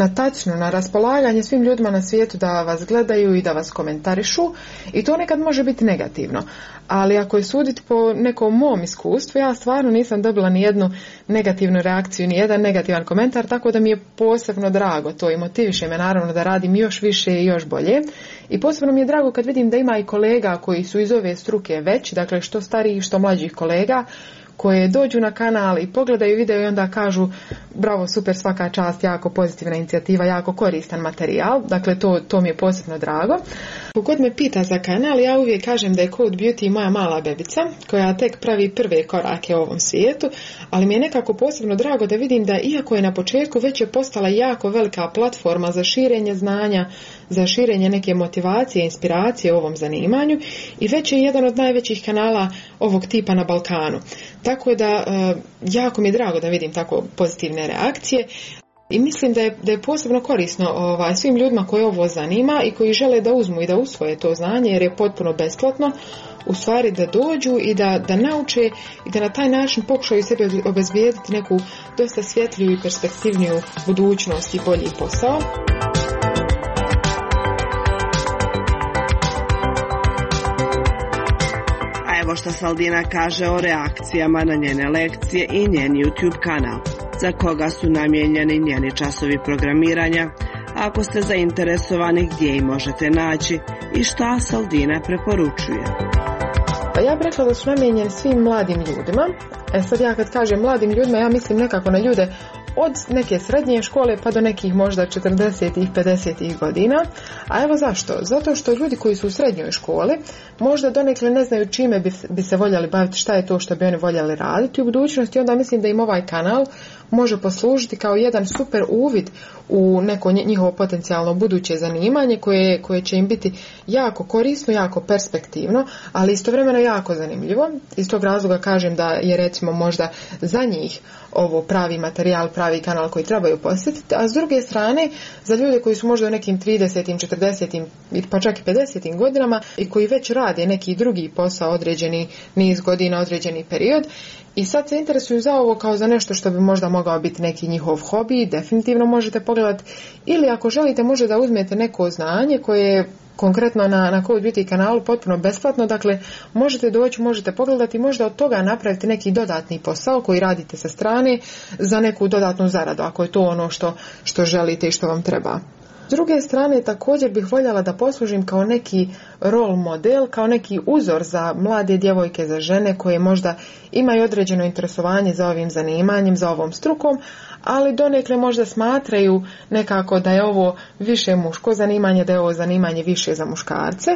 na raspolaganje svim ljudima na svijetu da vas gledaju i da vas komentarišu i to nekad može biti negativno. Ali ako je suditi po nekom mom iskustvu, ja stvarno nisam dobila ni jednu negativnu reakciju, ni jedan negativan komentar, tako da mi je posebno drago to i motiviše me naravno da radim još više i još bolje. I posebno mi je drago kad vidim da ima i kolega koji su iz ove struke već, dakle što starijih, što mlađih kolega, koje dođu na kanal i pogledaju video i onda kažu bravo, super, svaka čast, jako pozitivna inicijativa, jako koristan materijal, dakle to mi je posebno drago. Kogod me pita za kanal, ja uvijek kažem da je Code Beauty moja mala bebica koja tek pravi prve korake u ovom svijetu, ali mi je nekako posebno drago da vidim da iako je na početku već je postala jako velika platforma za širenje znanja, za širenje neke motivacije, inspiracije u ovom zanimanju i već je jedan od najvećih kanala ovog tipa na Balkanu. Tako da jako mi je drago da vidim tako pozitivne reakcije i mislim da je posebno korisno svim ljudima koji ovo zanima i koji žele da uzmu i da usvoje to znanje jer je potpuno besplatno, u stvari da dođu i da nauče i da na taj način pokušaju sebi obezbijediti neku dosta svjetliju i perspektivniju budućnost i bolji posao. Evo što Saldina kaže o reakcijama na njene lekcije i njen YouTube kanal, za koga su namijenjeni njeni časovi programiranja, ako ste zainteresovani gdje ih možete naći i šta Saldina preporučuje. Pa ja bih rekla da su namijenjeni svim mladim ljudima. Sad ja kad kažem mladim ljudima, ja mislim nekako na ljude od neke srednje škole pa do nekih možda 40-ih, 50-ih godina. A evo zašto? Zato što ljudi koji su u srednjoj školi možda donekle ne znaju čime bi se voljeli baviti, šta je to što bi oni voljeli raditi u budućnosti. Onda mislim da im ovaj kanal može poslužiti kao jedan super uvid u neko njihovo potencijalno buduće zanimanje koje će im biti jako korisno, jako perspektivno, ali istovremeno jako zanimljivo. Iz tog razloga kažem da je recimo možda za njih ovo pravi materijal, pravi kanal koji trebaju posjetiti, a s druge strane za ljude koji su možda u nekim 30, 40 pa čak i 50 godinama i koji već rade neki drugi posao određeni niz godina, određeni period, i sad se interesuju za ovo kao za nešto što bi možda mogao biti neki njihov hobi, definitivno možete pogledati, ili ako želite možete da uzmete neko znanje koje je konkretno na Code Beauty kanalu potpuno besplatno, dakle možete doći, možete pogledati i možda od toga napraviti neki dodatni posao koji radite sa strane za neku dodatnu zaradu, ako je to ono što želite i što vam treba. S druge strane, također bih voljela da poslužim kao neki role model, kao neki uzor za mlade djevojke, za žene koje možda imaju određeno interesovanje za ovim zanimanjem, za ovom strukom, ali donekle možda smatraju nekako da je ovo više muško zanimanje, da je ovo zanimanje više za muškarce.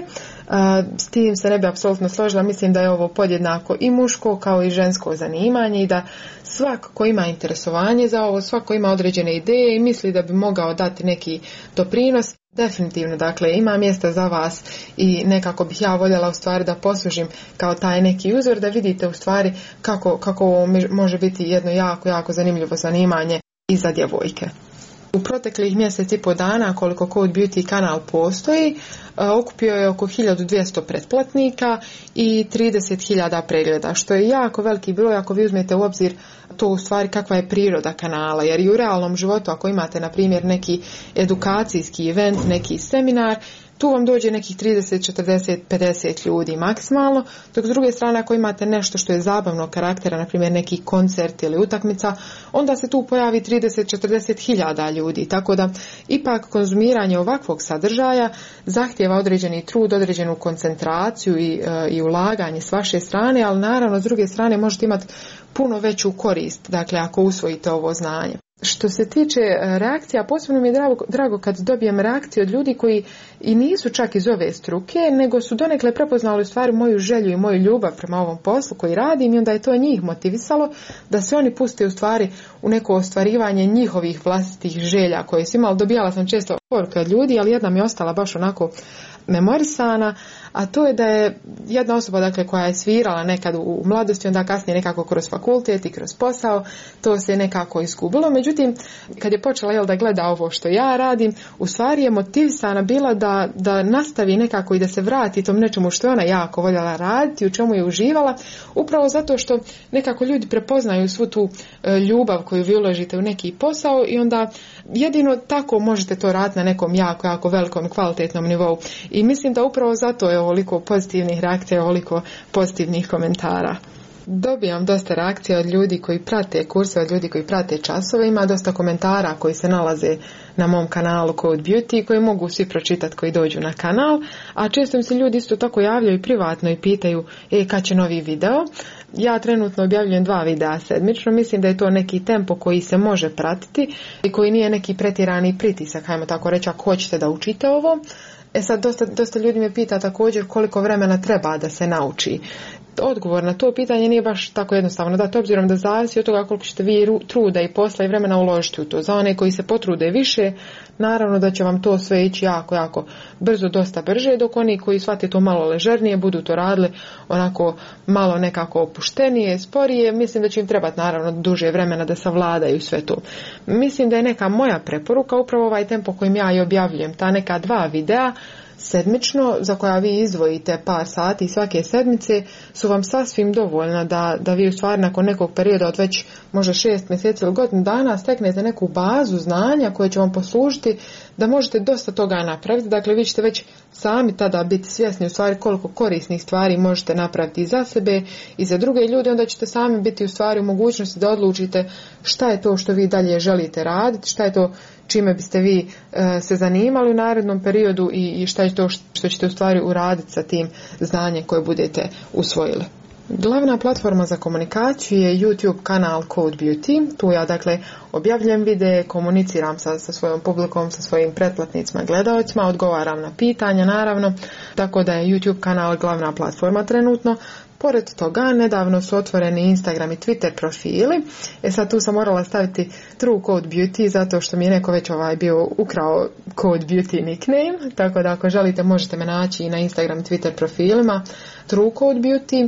S tim se ne bi apsolutno složila, mislim da je ovo podjednako i muško kao i žensko zanimanje i da svako ko ima interesovanje za ovo, svako ima određene ideje i misli da bi mogao dati neki doprinos, definitivno, dakle, ima mjesta za vas i nekako bih ja voljela u stvari da poslužim kao taj neki uzor, da vidite u stvari kako ovo može biti jedno jako, jako zanimljivo zanimanje i za djevojke. U proteklih mjesec i po dana koliko Code Beauty kanal postoji, okupio je oko 1200 pretplatnika i 30.000 pregleda, što je jako veliki broj ako vi uzmete u obzir to u stvari kakva je priroda kanala, jer i u realnom životu ako imate na primjer neki edukacijski event, neki seminar, tu vam dođe nekih 30, 40, 50 ljudi maksimalno, dok s druge strane ako imate nešto što je zabavnog karaktera, na primjer neki koncert ili utakmica, onda se tu pojavi 30, 40 hiljada ljudi, tako da ipak konzumiranje ovakvog sadržaja zahtijeva određeni trud, određenu koncentraciju i ulaganje s vaše strane, ali naravno s druge strane možete imati puno veću korist, dakle ako usvojite ovo znanje. Što se tiče reakcija, posebno mi je drago kad dobijem reakcije od ljudi koji i nisu čak iz ove struke, nego su donekle prepoznali u stvari moju želju i moju ljubav prema ovom poslu koji radim i onda je to njih motivisalo da se oni puste u stvari u neko ostvarivanje njihovih vlastitih želja koje su imali. Dobijala sam često poruke od ljudi, ali jedna mi je ostala baš onako memorisana, a to je da je jedna osoba dakle, koja je svirala nekad u mladosti, onda kasnije nekako kroz fakultet i kroz posao, to se nekako izgubilo. Međutim, kad je počela da gleda ovo što ja radim, u stvari je motivisana bila da nastavi nekako i da se vrati tom nečemu što je ona jako voljela raditi, u čemu je uživala, upravo zato što nekako ljudi prepoznaju svu tu ljubav koju vi uložite u neki posao i onda jedino tako možete to raditi na nekom jako, jako velikom kvalitetnom nivou. I mislim da upravo zato je ovoliko pozitivnih reakcija, ovoliko pozitivnih komentara. Dobijam dosta reakcija od ljudi koji prate kurse, od ljudi koji prate časove, ima dosta komentara koji se nalaze na mom kanalu Code Beauty koji mogu svi pročitati koji dođu na kanal, a često mi se ljudi isto tako javljaju privatno i pitaju kad će novi video. Ja trenutno objavljujem 2 videa sedmično, mislim da je to neki tempo koji se može pratiti i koji nije neki pretjerani pritisak, hajmo tako reći, ako hoćete da učite ovo. Sad dosta ljudi me pita također koliko vremena treba da se nauči. Odgovor na to pitanje nije baš tako jednostavno dati, obzirom da zavisi od toga koliko ćete vi truda i posla i vremena uložiti u to. Za one koji se potrude više, naravno da će vam to sve ići jako, jako brzo, dosta brže, dok oni koji shvate to malo ležernije, budu to radili onako malo nekako opuštenije, sporije, mislim da će im trebati naravno duže vremena da savladaju sve to. Mislim da je neka moja preporuka upravo ovaj tempo kojim ja i objavljujem, ta neka 2 videa sedmično za koja vi izdvojite par sati svake sedmice su vam sasvim dovoljna da vi u stvari nakon nekog perioda od već možda 6 mjeseci ili godinu dana steknete neku bazu znanja koje će vam poslužiti da možete dosta toga napraviti. Dakle, vi ćete već sami tada biti svjesni u stvari koliko korisnih stvari možete napraviti i za sebe i za druge ljude, onda ćete sami biti u stvari u mogućnosti da odlučite šta je to što vi dalje želite raditi, šta je to čime biste vi se zanimali u narednom periodu i šta je to što ćete u stvari uraditi sa tim znanjem koje budete usvojili. Glavna platforma za komunikaciju je YouTube kanal Code Beauty. Tu ja dakle objavljujem videe, komuniciram sa svojom publikom, sa svojim pretplatnicima, gledaocima, odgovaram na pitanja naravno, tako da je YouTube kanal glavna platforma trenutno. Pored toga, nedavno su otvoreni Instagram i Twitter profili. Sad tu sam morala staviti True Code Beauty zato što mi je neko već bio ukrao Code Beauty nickname, tako da ako želite možete me naći i na Instagram i Twitter profilima True Code Beauty.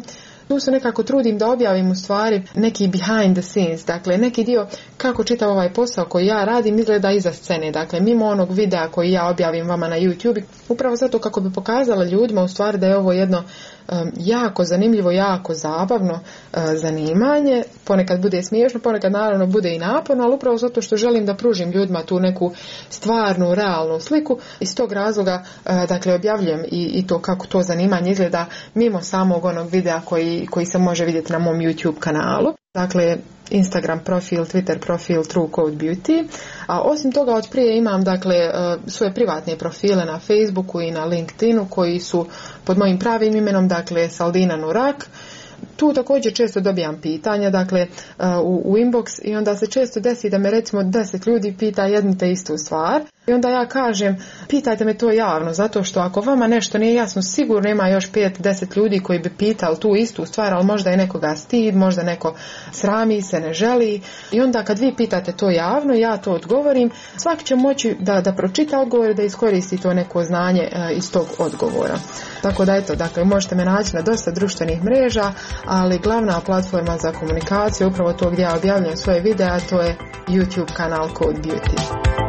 Tu se nekako trudim da objavim u stvari neki behind the scenes, dakle neki dio kako čitav ovaj posao koji ja radim izgleda iza scene, dakle mimo onog videa koji ja objavim vama na YouTube, upravo zato kako bi pokazala ljudima u stvari da je ovo jedno jako zanimljivo, jako zabavno zanimanje, ponekad bude smiješno, ponekad naravno bude i naporno, ali upravo zato što želim da pružim ljudima tu neku stvarnu, realnu sliku. Iz tog razloga dakle objavljujem i to kako to zanimanje izgleda mimo samog onog videa koji se može vidjeti na mom YouTube kanalu. Dakle, Instagram profil, Twitter profil True Code Beauty. A osim toga od prije imam dakle svoje privatne profile na Facebooku i na LinkedInu koji su pod mojim pravim imenom, dakle Saldina Nurak. Tu također često dobijam pitanja, dakle u inbox, i onda se često desi da me recimo 10 ljudi pita jednu te istu stvar i onda ja kažem pitajte me to javno, zato što ako vama nešto nije jasno, sigurno ima još 5-10 ljudi koji bi pitali tu istu stvar, ali možda je nekoga stid, možda neko srami se, ne želi, i onda kad vi pitate to javno, ja to odgovorim, svaki će moći da pročita odgovor i da iskoristi to neko znanje iz tog odgovora. Tako da eto, dakle možete me naći na dosta društvenih mreža, ali glavna platforma za komunikaciju, upravo to gdje ja objavljam svoje videa, to je YouTube kanal Code Beauty.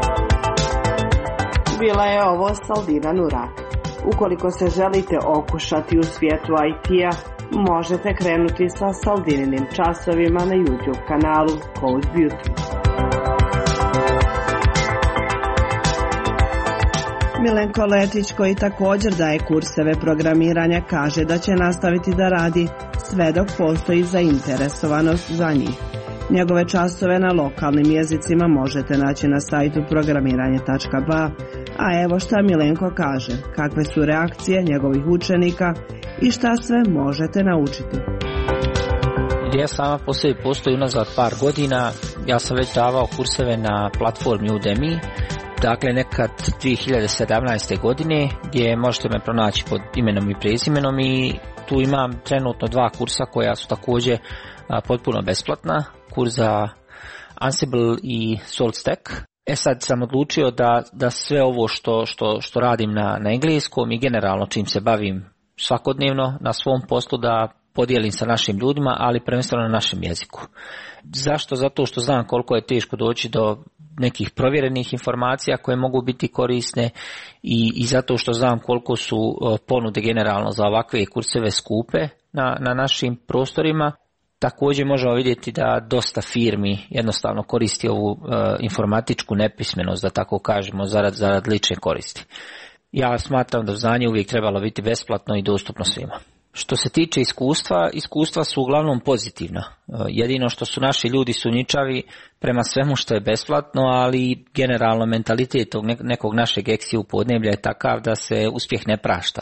Bila je ovo Saldina Nurak. Ukoliko se želite okušati u svijetu IT-a, možete krenuti sa Saldininim časovima na YouTube kanalu Code Beauty. Milenko Letić, koji također daje kurseve programiranja, kaže da će nastaviti da radi sve dok postoji zainteresovanost za njih. Njegove časove na lokalnim jezicima možete naći na sajtu programiranje.ba, a evo šta Milenko kaže, kakve su reakcije njegovih učenika i šta sve možete naučiti. Ideja sama po sebi postoji unazad par godina. Ja sam već davao kurseve na platformi Udemy, dakle nekad 2017. godine, gdje možete me pronaći pod imenom i prezimenom, i tu imam trenutno 2 kursa koja su također potpuno besplatna, kurs za Ansible i SaltStack. Sad sam odlučio da sve ovo što radim na engleskom i generalno čim se bavim svakodnevno na svom poslu da podijelim sa našim ljudima, ali prvenstveno na našem jeziku. Zašto? Zato što znam koliko je teško doći do nekih provjerenih informacija koje mogu biti korisne i zato što znam koliko su ponude generalno za ovakve kurseve skupe na našim prostorima. Također možemo vidjeti da dosta firmi jednostavno koristi ovu informatičku nepismenost, da tako kažemo, zarad lične koristi. Ja smatram da znanje uvijek trebalo biti besplatno i dostupno svima. Što se tiče iskustva su uglavnom pozitivna. Jedino što su naši ljudi sumnjičavi prema svemu što je besplatno, ali generalno mentalitet nekog našeg eksiju podneblja je takav da se uspjeh ne prašta.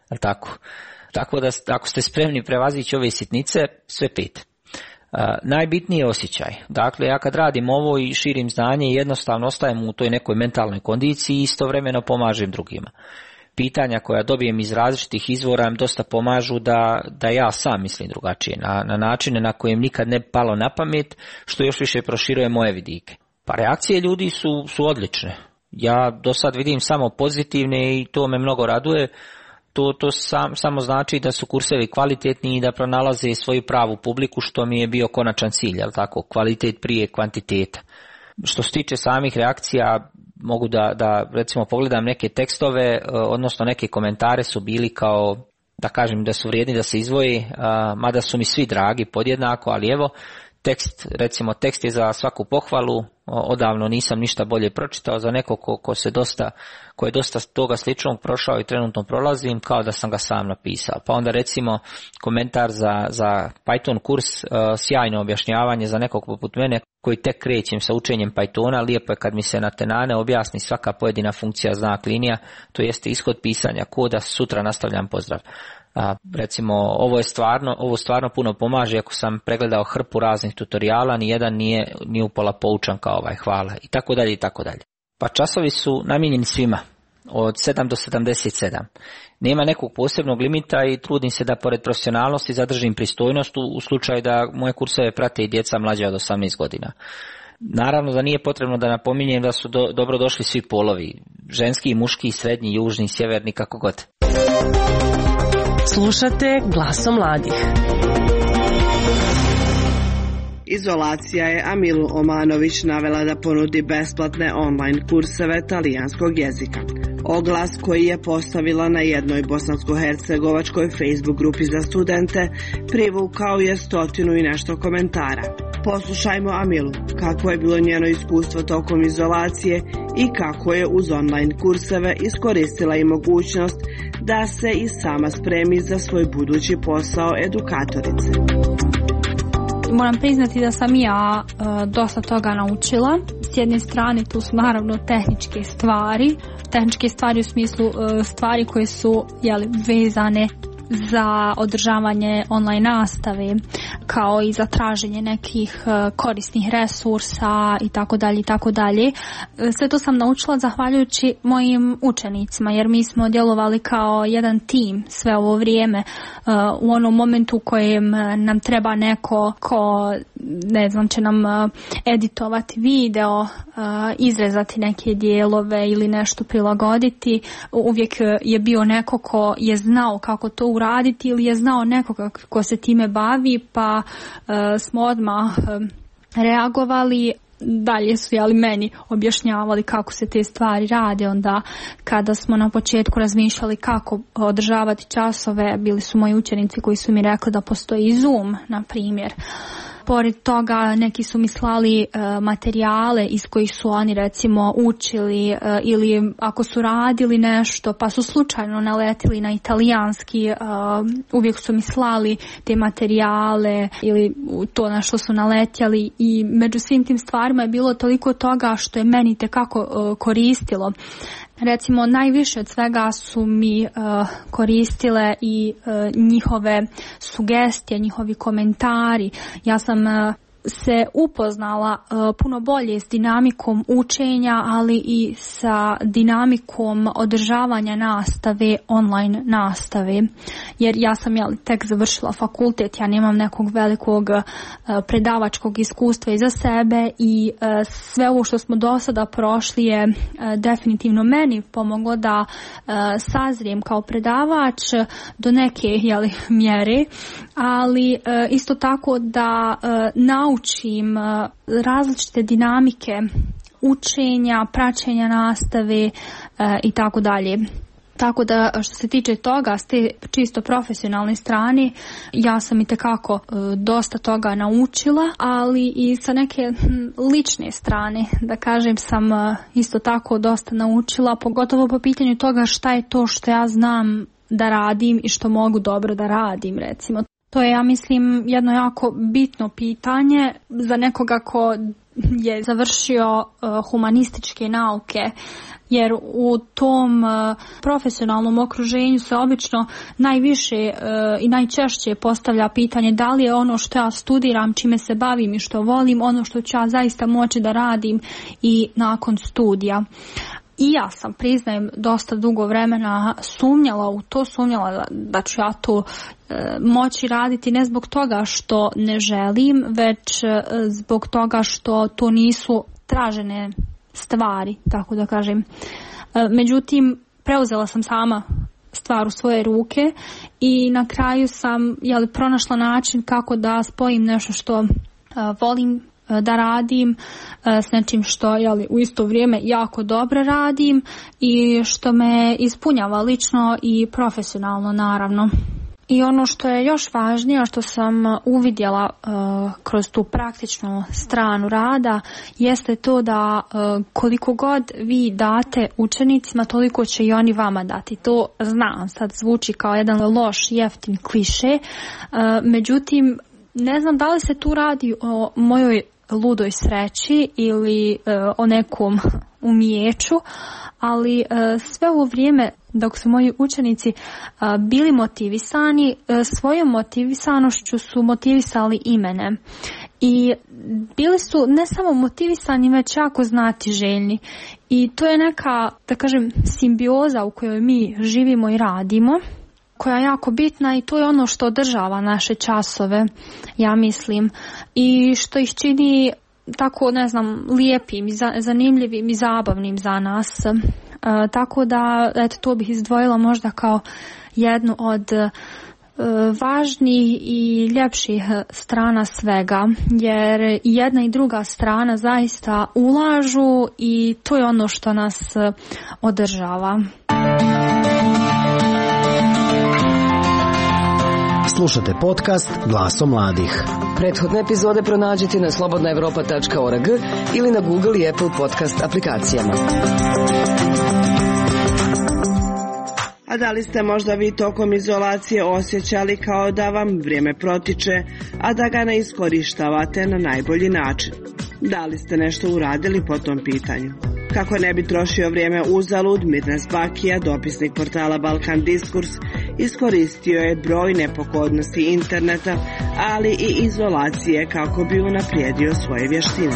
Tako da ako ste spremni prevazići ove sitnice, sve 5. Najbitniji je osjećaj. Dakle, ja kad radim ovo i širim znanje, jednostavno ostajem u toj nekoj mentalnoj kondiciji i istovremeno pomažem drugima. Pitanja koja dobijem iz različitih izvora im dosta pomažu da ja sam mislim drugačije, na načine na kojem nikad ne palo na pamet, što još više proširuje moje vidike. Pa reakcije ljudi su odlične. Ja do sad vidim samo pozitivne i to me mnogo raduje. To samo znači da su kursevi kvalitetni i da pronalaze svoju pravu publiku, što mi je bio konačan cilj, jel tako? Kvalitet prije kvantiteta. Što se tiče samih reakcija, mogu da recimo pogledam neke tekstove, odnosno neke komentare su bili kao, da kažem da su vrijedni da se izdvoji, mada su mi svi dragi podjednako, ali evo, tekst je za svaku pohvalu, odavno nisam ništa bolje pročitao, za neko ko je dosta toga sličnog prošao i trenutno prolazim, kao da sam ga sam napisao. Pa onda recimo komentar za Python kurs, sjajno objašnjavanje za nekog poput mene koji tek krećem sa učenjem Pythona, lijepo je kad mi se na tenane objasni svaka pojedina funkcija znak linija, to jeste ishod pisanja koda, sutra nastavljam pozdrav. Recimo ovo stvarno puno pomaže, ako sam pregledao hrpu raznih tutoriala, nijedan nije ni upola poučan kao ovaj, hvala, i tako dalje i tako dalje. Pa časovi su namijenjeni svima, od 7 do 77. Nema nekog posebnog limita i trudim se da pored profesionalnosti zadržim pristojnost u slučaju da moje kurseve prate i djeca mlađa od 18 godina. Naravno da nije potrebno da napominjem da su dobro došli svi polovi, ženski, muški, srednji, južni, sjeverni, kako god. Slušate Glasom mladih. Izolacija je Amilu Omanović navela da ponudi besplatne online kurseve talijanskog jezika. Oglas koji je postavila na jednoj bosansko-hercegovačkoj Facebook grupi za studente privukao je 100 i nešto komentara. Poslušajmo Amilu, kako je bilo njeno iskustvo tokom izolacije i kako je uz online kurseve iskoristila i mogućnost da se i sama spremi za svoj budući posao edukatorice. Moram priznati da sam ja dosta toga naučila. S jedne strane tu su naravno tehničke stvari u smislu stvari koje su vezane za održavanje online nastave, kao i za traženje nekih korisnih resursa i tako dalje. Sve to sam naučila zahvaljujući mojim učenicima, jer mi smo djelovali kao jedan tim sve ovo vrijeme. U onom momentu u kojem nam treba neko ko će nam editovati video, izrezati neke dijelove ili nešto prilagoditi, uvijek je bio neko ko je znao kako to uraditi ili je znao nekoga ko se time bavi, pa smo odmah reagovali. Dalje su meni objašnjavali kako se te stvari rade. Onda kada smo na početku razmišljali kako održavati časove, bili su moji učenici koji su mi rekli da postoji Zoom, na primjer. Pored toga neki su mi slali materijale iz kojih su oni recimo učili ili ako su radili nešto pa su slučajno naletili na italijanski, uvijek su mi slali te materijale ili to na što su naletjali, i među svim tim stvarima je bilo toliko toga što je meni tekako koristilo. Recimo najviše od svega su mi koristile i njihove sugestije, njihovi komentari. Ja sam se upoznala puno bolje s dinamikom učenja, ali i sa dinamikom održavanja nastave, online nastave. Jer ja sam tek završila fakultet, ja nemam nekog velikog predavačkog iskustva iza sebe i sve ovo što smo do sada prošli je definitivno meni pomoglo da sazrijem kao predavač do neke mjere, ali isto tako da naučim različite dinamike učenja, praćenja nastave i tako dalje. Tako da što se tiče toga, s te čisto profesionalne strane, ja sam itekako dosta toga naučila, ali i sa neke lične strane, da kažem, sam isto tako dosta naučila, pogotovo po pitanju toga šta je to što ja znam da radim i što mogu dobro da radim, recimo. To je, ja mislim, jedno jako bitno pitanje za nekoga ko je završio humanističke nauke, jer u tom profesionalnom okruženju se obično najviše i najčešće postavlja pitanje da li je ono što ja studiram, čime se bavim i što volim, ono što ću ja zaista moći da radim i nakon studija. I ja sam, priznajem, dosta dugo vremena sumnjala u to, da ću ja to moći raditi, ne zbog toga što ne želim, već zbog toga što to nisu tražene stvari, tako da kažem. Međutim, preuzela sam sama stvar u svoje ruke i na kraju sam pronašla način kako da spojim nešto što volim da radim s nečim što u isto vrijeme jako dobro radim i što me ispunjava lično i profesionalno, naravno. I ono što je još važnije, što sam uvidjela kroz tu praktičnu stranu rada, jeste to da koliko god vi date učenicima, toliko će i oni vama dati. To znam, sad zvuči kao jedan loš, jeftin kliše, međutim, ne znam da li se tu radi o mojoj ludoj sreći ili o nekom umijeću, ali sve ovo vrijeme dok su moji učenici bili motivisani, svojom motivisanošću su motivisali i mene. I bili su ne samo motivisani, već jako znatiželjni. I to je neka, da kažem, simbioza u kojoj mi živimo i radimo, koja je jako bitna, i to je ono što održava naše časove, ja mislim, i što ih čini tako, lijepim, zanimljivim i zabavnim za nas. Tako da eto, to bih izdvojila možda kao jednu od važnijih i ljepših strana svega, jer i jedna i druga strana zaista ulažu i to je ono što nas održava. Slušate podcast Glasom mladih. Prethodne epizode pronađite na slobodnaevropa.org ili na Google i Apple podcast aplikacijama. A da li ste možda vi tokom izolacije osjećali kao da vam vrijeme protiče, a da ga ne iskorištavate na najbolji način? Da li ste nešto uradili po tom pitanju? Kako ne bi trošio vrijeme uzalud, Mirnes Bakija, dopisnik portala Balkan Diskurs, iskoristio je brojne pogodnosti interneta, ali i izolacije kako bi unaprijedio svoje vještine.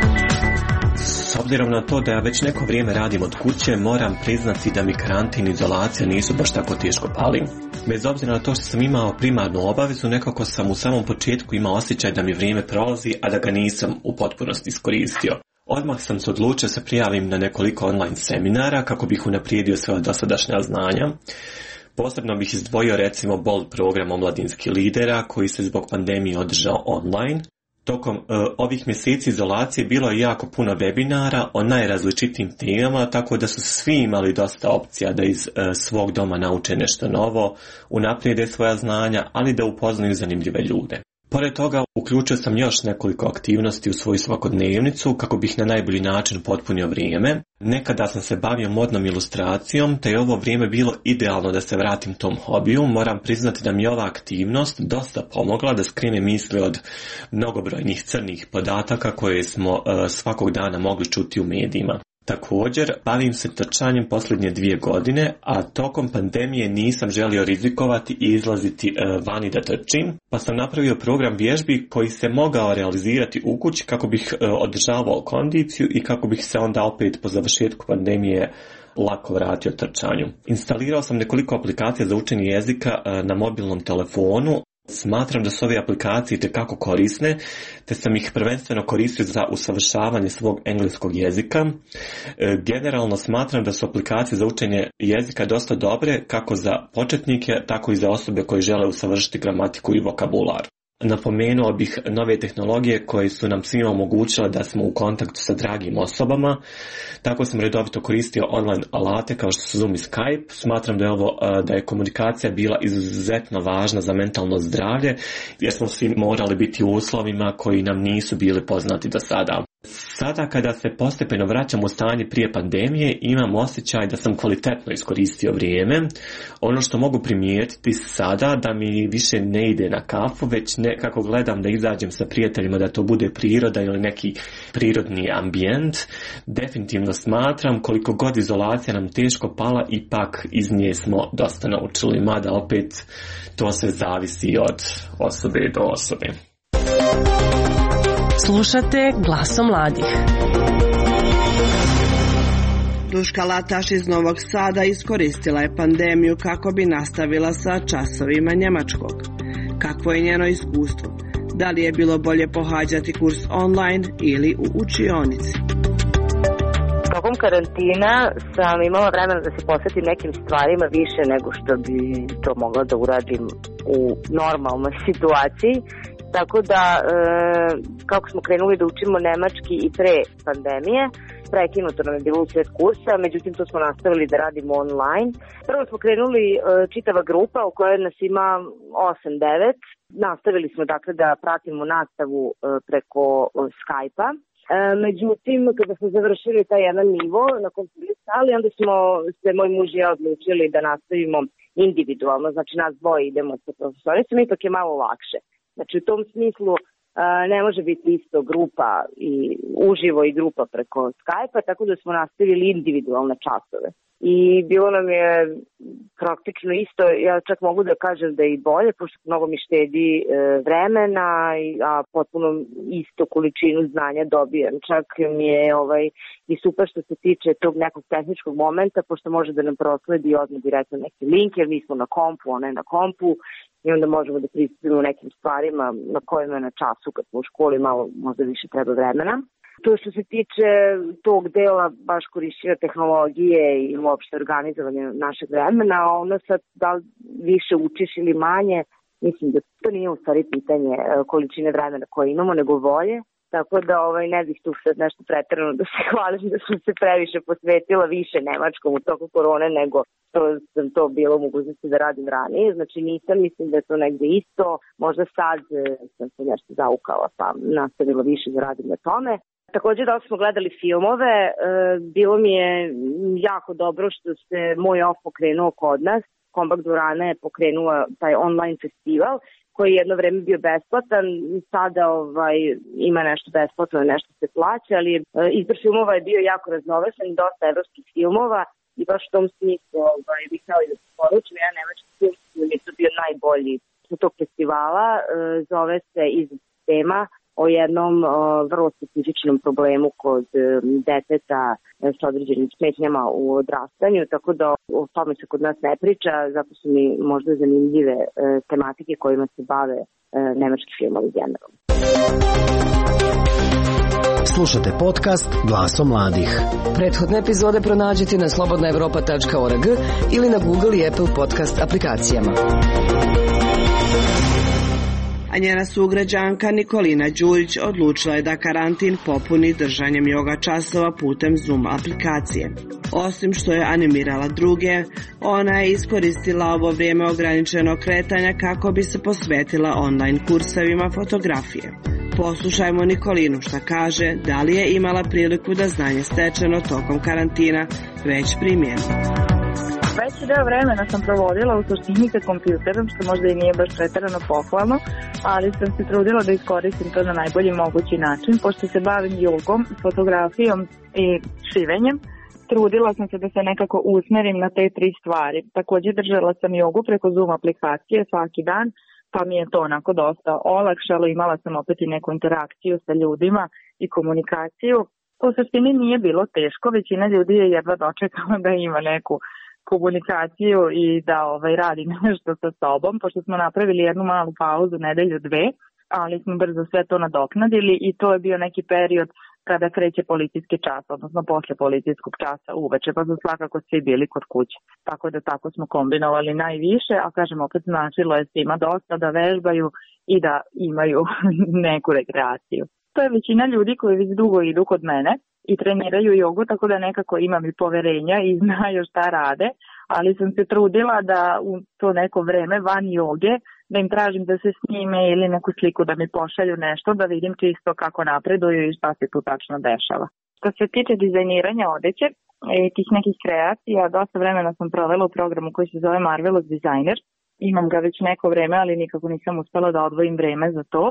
S obzirom na to da ja već neko vrijeme radim od kuće, moram priznati da mi karantin i izolacija nisu baš tako teško pali. Bez obzira na to što sam imao primarnu obavezu, nekako sam u samom početku imao osjećaj da mi vrijeme prolazi, a da ga nisam u potpunosti iskoristio. Odmah sam se odlučio se prijavim na nekoliko online seminara kako bih unaprijedio svoja dosadašnja znanja. Posebno bih izdvojio recimo BOLD program omladinskih lidera koji se zbog pandemije održao online. Tokom ovih mjeseci izolacije bilo je jako puno webinara o najrazličitijim temama, tako da su svi imali dosta opcija da iz svog doma nauče nešto novo, unaprijede svoja znanja, ali da upoznaju zanimljive ljude. Pored toga, uključio sam još nekoliko aktivnosti u svoju svakodnevnicu kako bih na najbolji način potpunio vrijeme. Nekada sam se bavio modnom ilustracijom, te je ovo vrijeme bilo idealno da se vratim tom hobiju. Moram priznati da mi je ova aktivnost dosta pomogla da skrene misli od mnogobrojnih crnih podataka koje smo svakog dana mogli čuti u medijima. Također, bavim se trčanjem posljednje 2 godine, a tokom pandemije nisam želio rizikovati i izlaziti vani da trčim, pa sam napravio program vježbi koji se mogao realizirati u kući kako bih održavao kondiciju i kako bih se onda opet po završetku pandemije lako vratio trčanju. Instalirao sam nekoliko aplikacija za učenje jezika na mobilnom telefonu. Smatram da su ove aplikacije itekako korisne, te sam ih prvenstveno koristio za usavršavanje svog engleskog jezika. Generalno smatram da su aplikacije za učenje jezika dosta dobre kako za početnike, tako i za osobe koje žele usavršiti gramatiku i vokabular. Napomenuo bih nove tehnologije koje su nam svima omogućile da smo u kontaktu sa dragim osobama. Tako sam redovito koristio online alate kao što su Zoom i Skype. Smatram da je komunikacija bila izuzetno važna za mentalno zdravlje, jer smo svi morali biti u uslovima koji nam nisu bili poznati do sada. Sada kada se postepeno vraćam u stanje prije pandemije, imam osjećaj da sam kvalitetno iskoristio vrijeme. Ono što mogu primijetiti sada da mi više ne ide na kafu, već nekako gledam da izađem sa prijateljima, da to bude priroda ili neki prirodni ambijent. Definitivno smatram koliko god izolacija nam teško pala, ipak iz nje smo dosta naučili, mada opet to se zavisi od osobe do osobe. Slušate Glasom mladih. Duška Lataš iz Novog Sada iskoristila je pandemiju kako bi nastavila sa časovima njemačkog. Kakvo je njeno iskustvo? Da li je bilo bolje pohađati kurs online ili u učionici? Tokom karantina sam imala vremena da se posvetim nekim stvarima više nego što bi to mogla da uradim u normalnoj situaciji. Tako da, kako smo krenuli da učimo nemački i pre pandemije, prekinuto nam je bilo u sred kursa, međutim to smo nastavili da radimo online. Prvo smo krenuli čitava grupa u kojoj nas ima 8-9. Nastavili smo dakle da pratimo nastavu preko Skype-a. Međutim, kada smo završili taj jedan nivo na kom smo bili stali, onda smo se moj muž i ja odlučili da nastavimo individualno, znači nas dvoje idemo sa profesoricom, ipak je malo lakše. Znači u tom smislu ne može biti isto grupa i uživo i grupa preko Skype-a, tako da smo nastavili individualne časove. I bilo nam je praktično isto, ja čak mogu da kažem da je i bolje, pošto mnogo mi štedi vremena, a potpuno isto količinu znanja dobijem. Čak mi je i super što se tiče tog nekog tehničkog momenta, pošto može da nam prosledi odmah direktno neki link, jer mi smo na kompu, ona je na kompu, i onda možemo da pristupimo nekim stvarima na kojima je na času kad smo u školi malo možda više treba vremena. To što se tiče tog dela baš korišćenja tehnologije i uopšte organizovanja našeg vremena, ono sad da li više učiš ili manje, mislim da to nije u stvari pitanje količine vremena koje imamo, nego volje. Tako da ne bih tu sad nešto preterano da se hvalim da sam se previše posvetila više nemačkom u toku korone nego što sam to bilo u mogućnosti da radim ranije. Znači nisam, mislim da je to negde isto. Možda sad sam se nešto zaukala pa nastavila više da radim na tome. Također da smo gledali filmove, bilo mi je jako dobro što se moj off pokrenuo kod nas. Kombak dvorana je pokrenula taj online festival koji je jedno vreme bio besplatan, sada ima nešto besplatno, nešto se plaća, ali izbor filmova je bio jako raznovrstan, dosta evropskih filmova i baš u tom smislu bih htjela da se poručim, jedan nemački film je to bio najbolji u tog festivala, zove se Iz tema, o jednom vrlo specifičnom problemu kod deteta s određenim smetnjama u odrastanju, tako da o tome se kod nas ne priča, zato su mi možda zanimljive tematike kojima se bave nemački filmovi generalno. Slušate podcast Glaso mladih. Prethodne epizode pronađite na slobodnaevropa.org ili na Google i Apple podcast aplikacijama. A njena sugrađanka Nikolina Đurić odlučila je da karantin popuni držanjem joga časova putem Zoom aplikacije. Osim što je animirala druge, ona je iskoristila ovo vrijeme ograničenog kretanja kako bi se posvetila online kursevima fotografije. Poslušajmo Nikolinu šta kaže, da li je imala priliku da znanje stečeno tokom karantina već primjeni. Veći deo vremena sam provodila u suštini sa kompjuterom, što možda i nije baš pretjerano pohvalno, ali sam se trudila da iskoristim to na najbolji mogući način, pošto se bavim jogom, fotografijom i šivenjem. Trudila sam se da se nekako usmerim na te 3 stvari. Također držala sam jogu preko Zoom aplikacije svaki dan, pa mi je to onako dosta olakšalo. Imala sam opet i neku interakciju sa ljudima i komunikaciju. U suštini nije bilo teško, većina ljudi je jedva dočekala da ima neku komunikaciju i da radi nešto sa sobom, pošto smo napravili jednu malu pauzu, nedelju 2, ali smo brzo sve to nadoknadili i to je bio neki period kada kreće policijski čas, odnosno posle policijskog časa uveče, pa su svakako svi bili kod kuće. Tako da tako smo kombinovali najviše, a kažem opet značilo je svima dosta da vežbaju i da imaju neku rekreaciju. To je većina ljudi koji već dugo idu kod mene i treniraju jogu, tako da nekako imam i poverenja i znaju šta rade, ali sam se trudila da u to neko vreme van joge, da im tražim da se snime ili neku sliku da mi pošalju nešto, da vidim čisto kako napreduju i šta se tu tačno dešava. Što se tiče dizajniranja odeće i tih nekih kreacija, dosta vremena sam provela u programu koji se zove Marvelous Designer. Imam ga već neko vreme, ali nikako nisam uspela da odvojim vreme za to.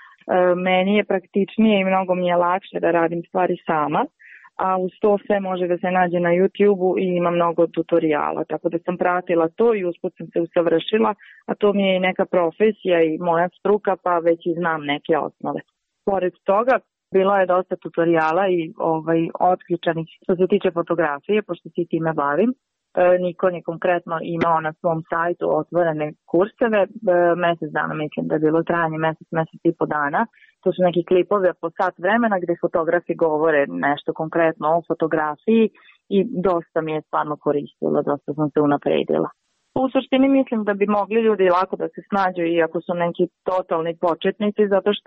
Meni je praktičnije i mnogo mi je lakše da radim stvari sama, a uz to sve može da se nađe na YouTube-u i ima mnogo tutoriala, tako da sam pratila to i usput sam se usavršila, a to mi je i neka profesija i moja struka, pa već i znam neke osnove. Pored toga, bilo je dosta tutoriala i otključanih što se tiče fotografije, pošto se time bavim. Nikon je konkretno imao na svom sajtu otvorene kurseve, mjesec dana, mislim da je bilo trajanje mjesec i po dana. To su neki klipovi po sat vremena gdje fotografi govore nešto konkretno o fotografiji i dosta mi je stvarno koristilo, dosta sam se unapredila. U suštini mislim da bi mogli ljudi lako da se snađu iako su neki totalni početnici, zato što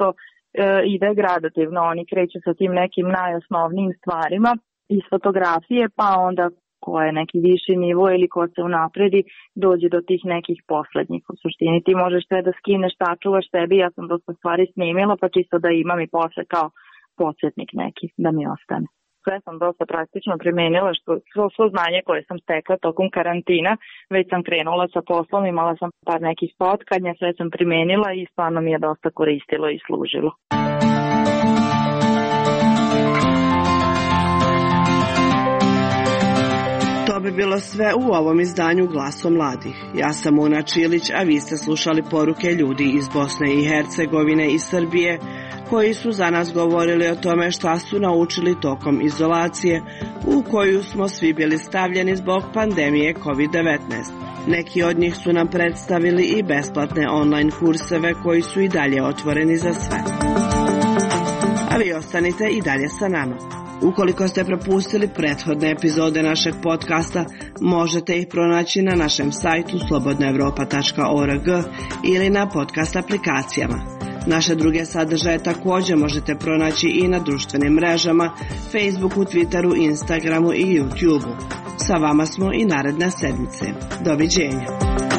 ide gradativno, oni kreću sa tim nekim najosnovnijim stvarima iz fotografije, pa onda ko je neki viši nivo ili ko se unapredi, dođe do tih nekih poslednjih. U suštini ti možeš sve da skineš, sačuvaš sebi, ja sam dosta stvari snimila, pa čisto da imam i posle kao podsjetnik neki, da mi ostane. Sve sam dosta praktično primenila, što svo znanje koje sam stekla tokom karantina, već sam krenula sa poslom, imala sam par nekih spotkanja, sve sam primenila i stvarno mi je dosta koristilo i služilo. To bi bilo sve u ovom izdanju Glaso mladih. Ja sam Una Čilić, a vi ste slušali poruke ljudi iz Bosne i Hercegovine i Srbije, koji su za nas govorili o tome šta su naučili tokom izolacije, u koju smo svi bili stavljeni zbog pandemije COVID-19. Neki od njih su nam predstavili i besplatne online kurseve koji su i dalje otvoreni za sve. A a vi ostanite i dalje sa nama. Ukoliko ste propustili prethodne epizode našeg podcasta, možete ih pronaći na našem sajtu slobodnaevropa.org ili na podcast aplikacijama. Naše druge sadržaje također možete pronaći i na društvenim mrežama, Facebooku, Twitteru, Instagramu i YouTubeu. Sa vama smo i naredne sedmice. Doviđenja.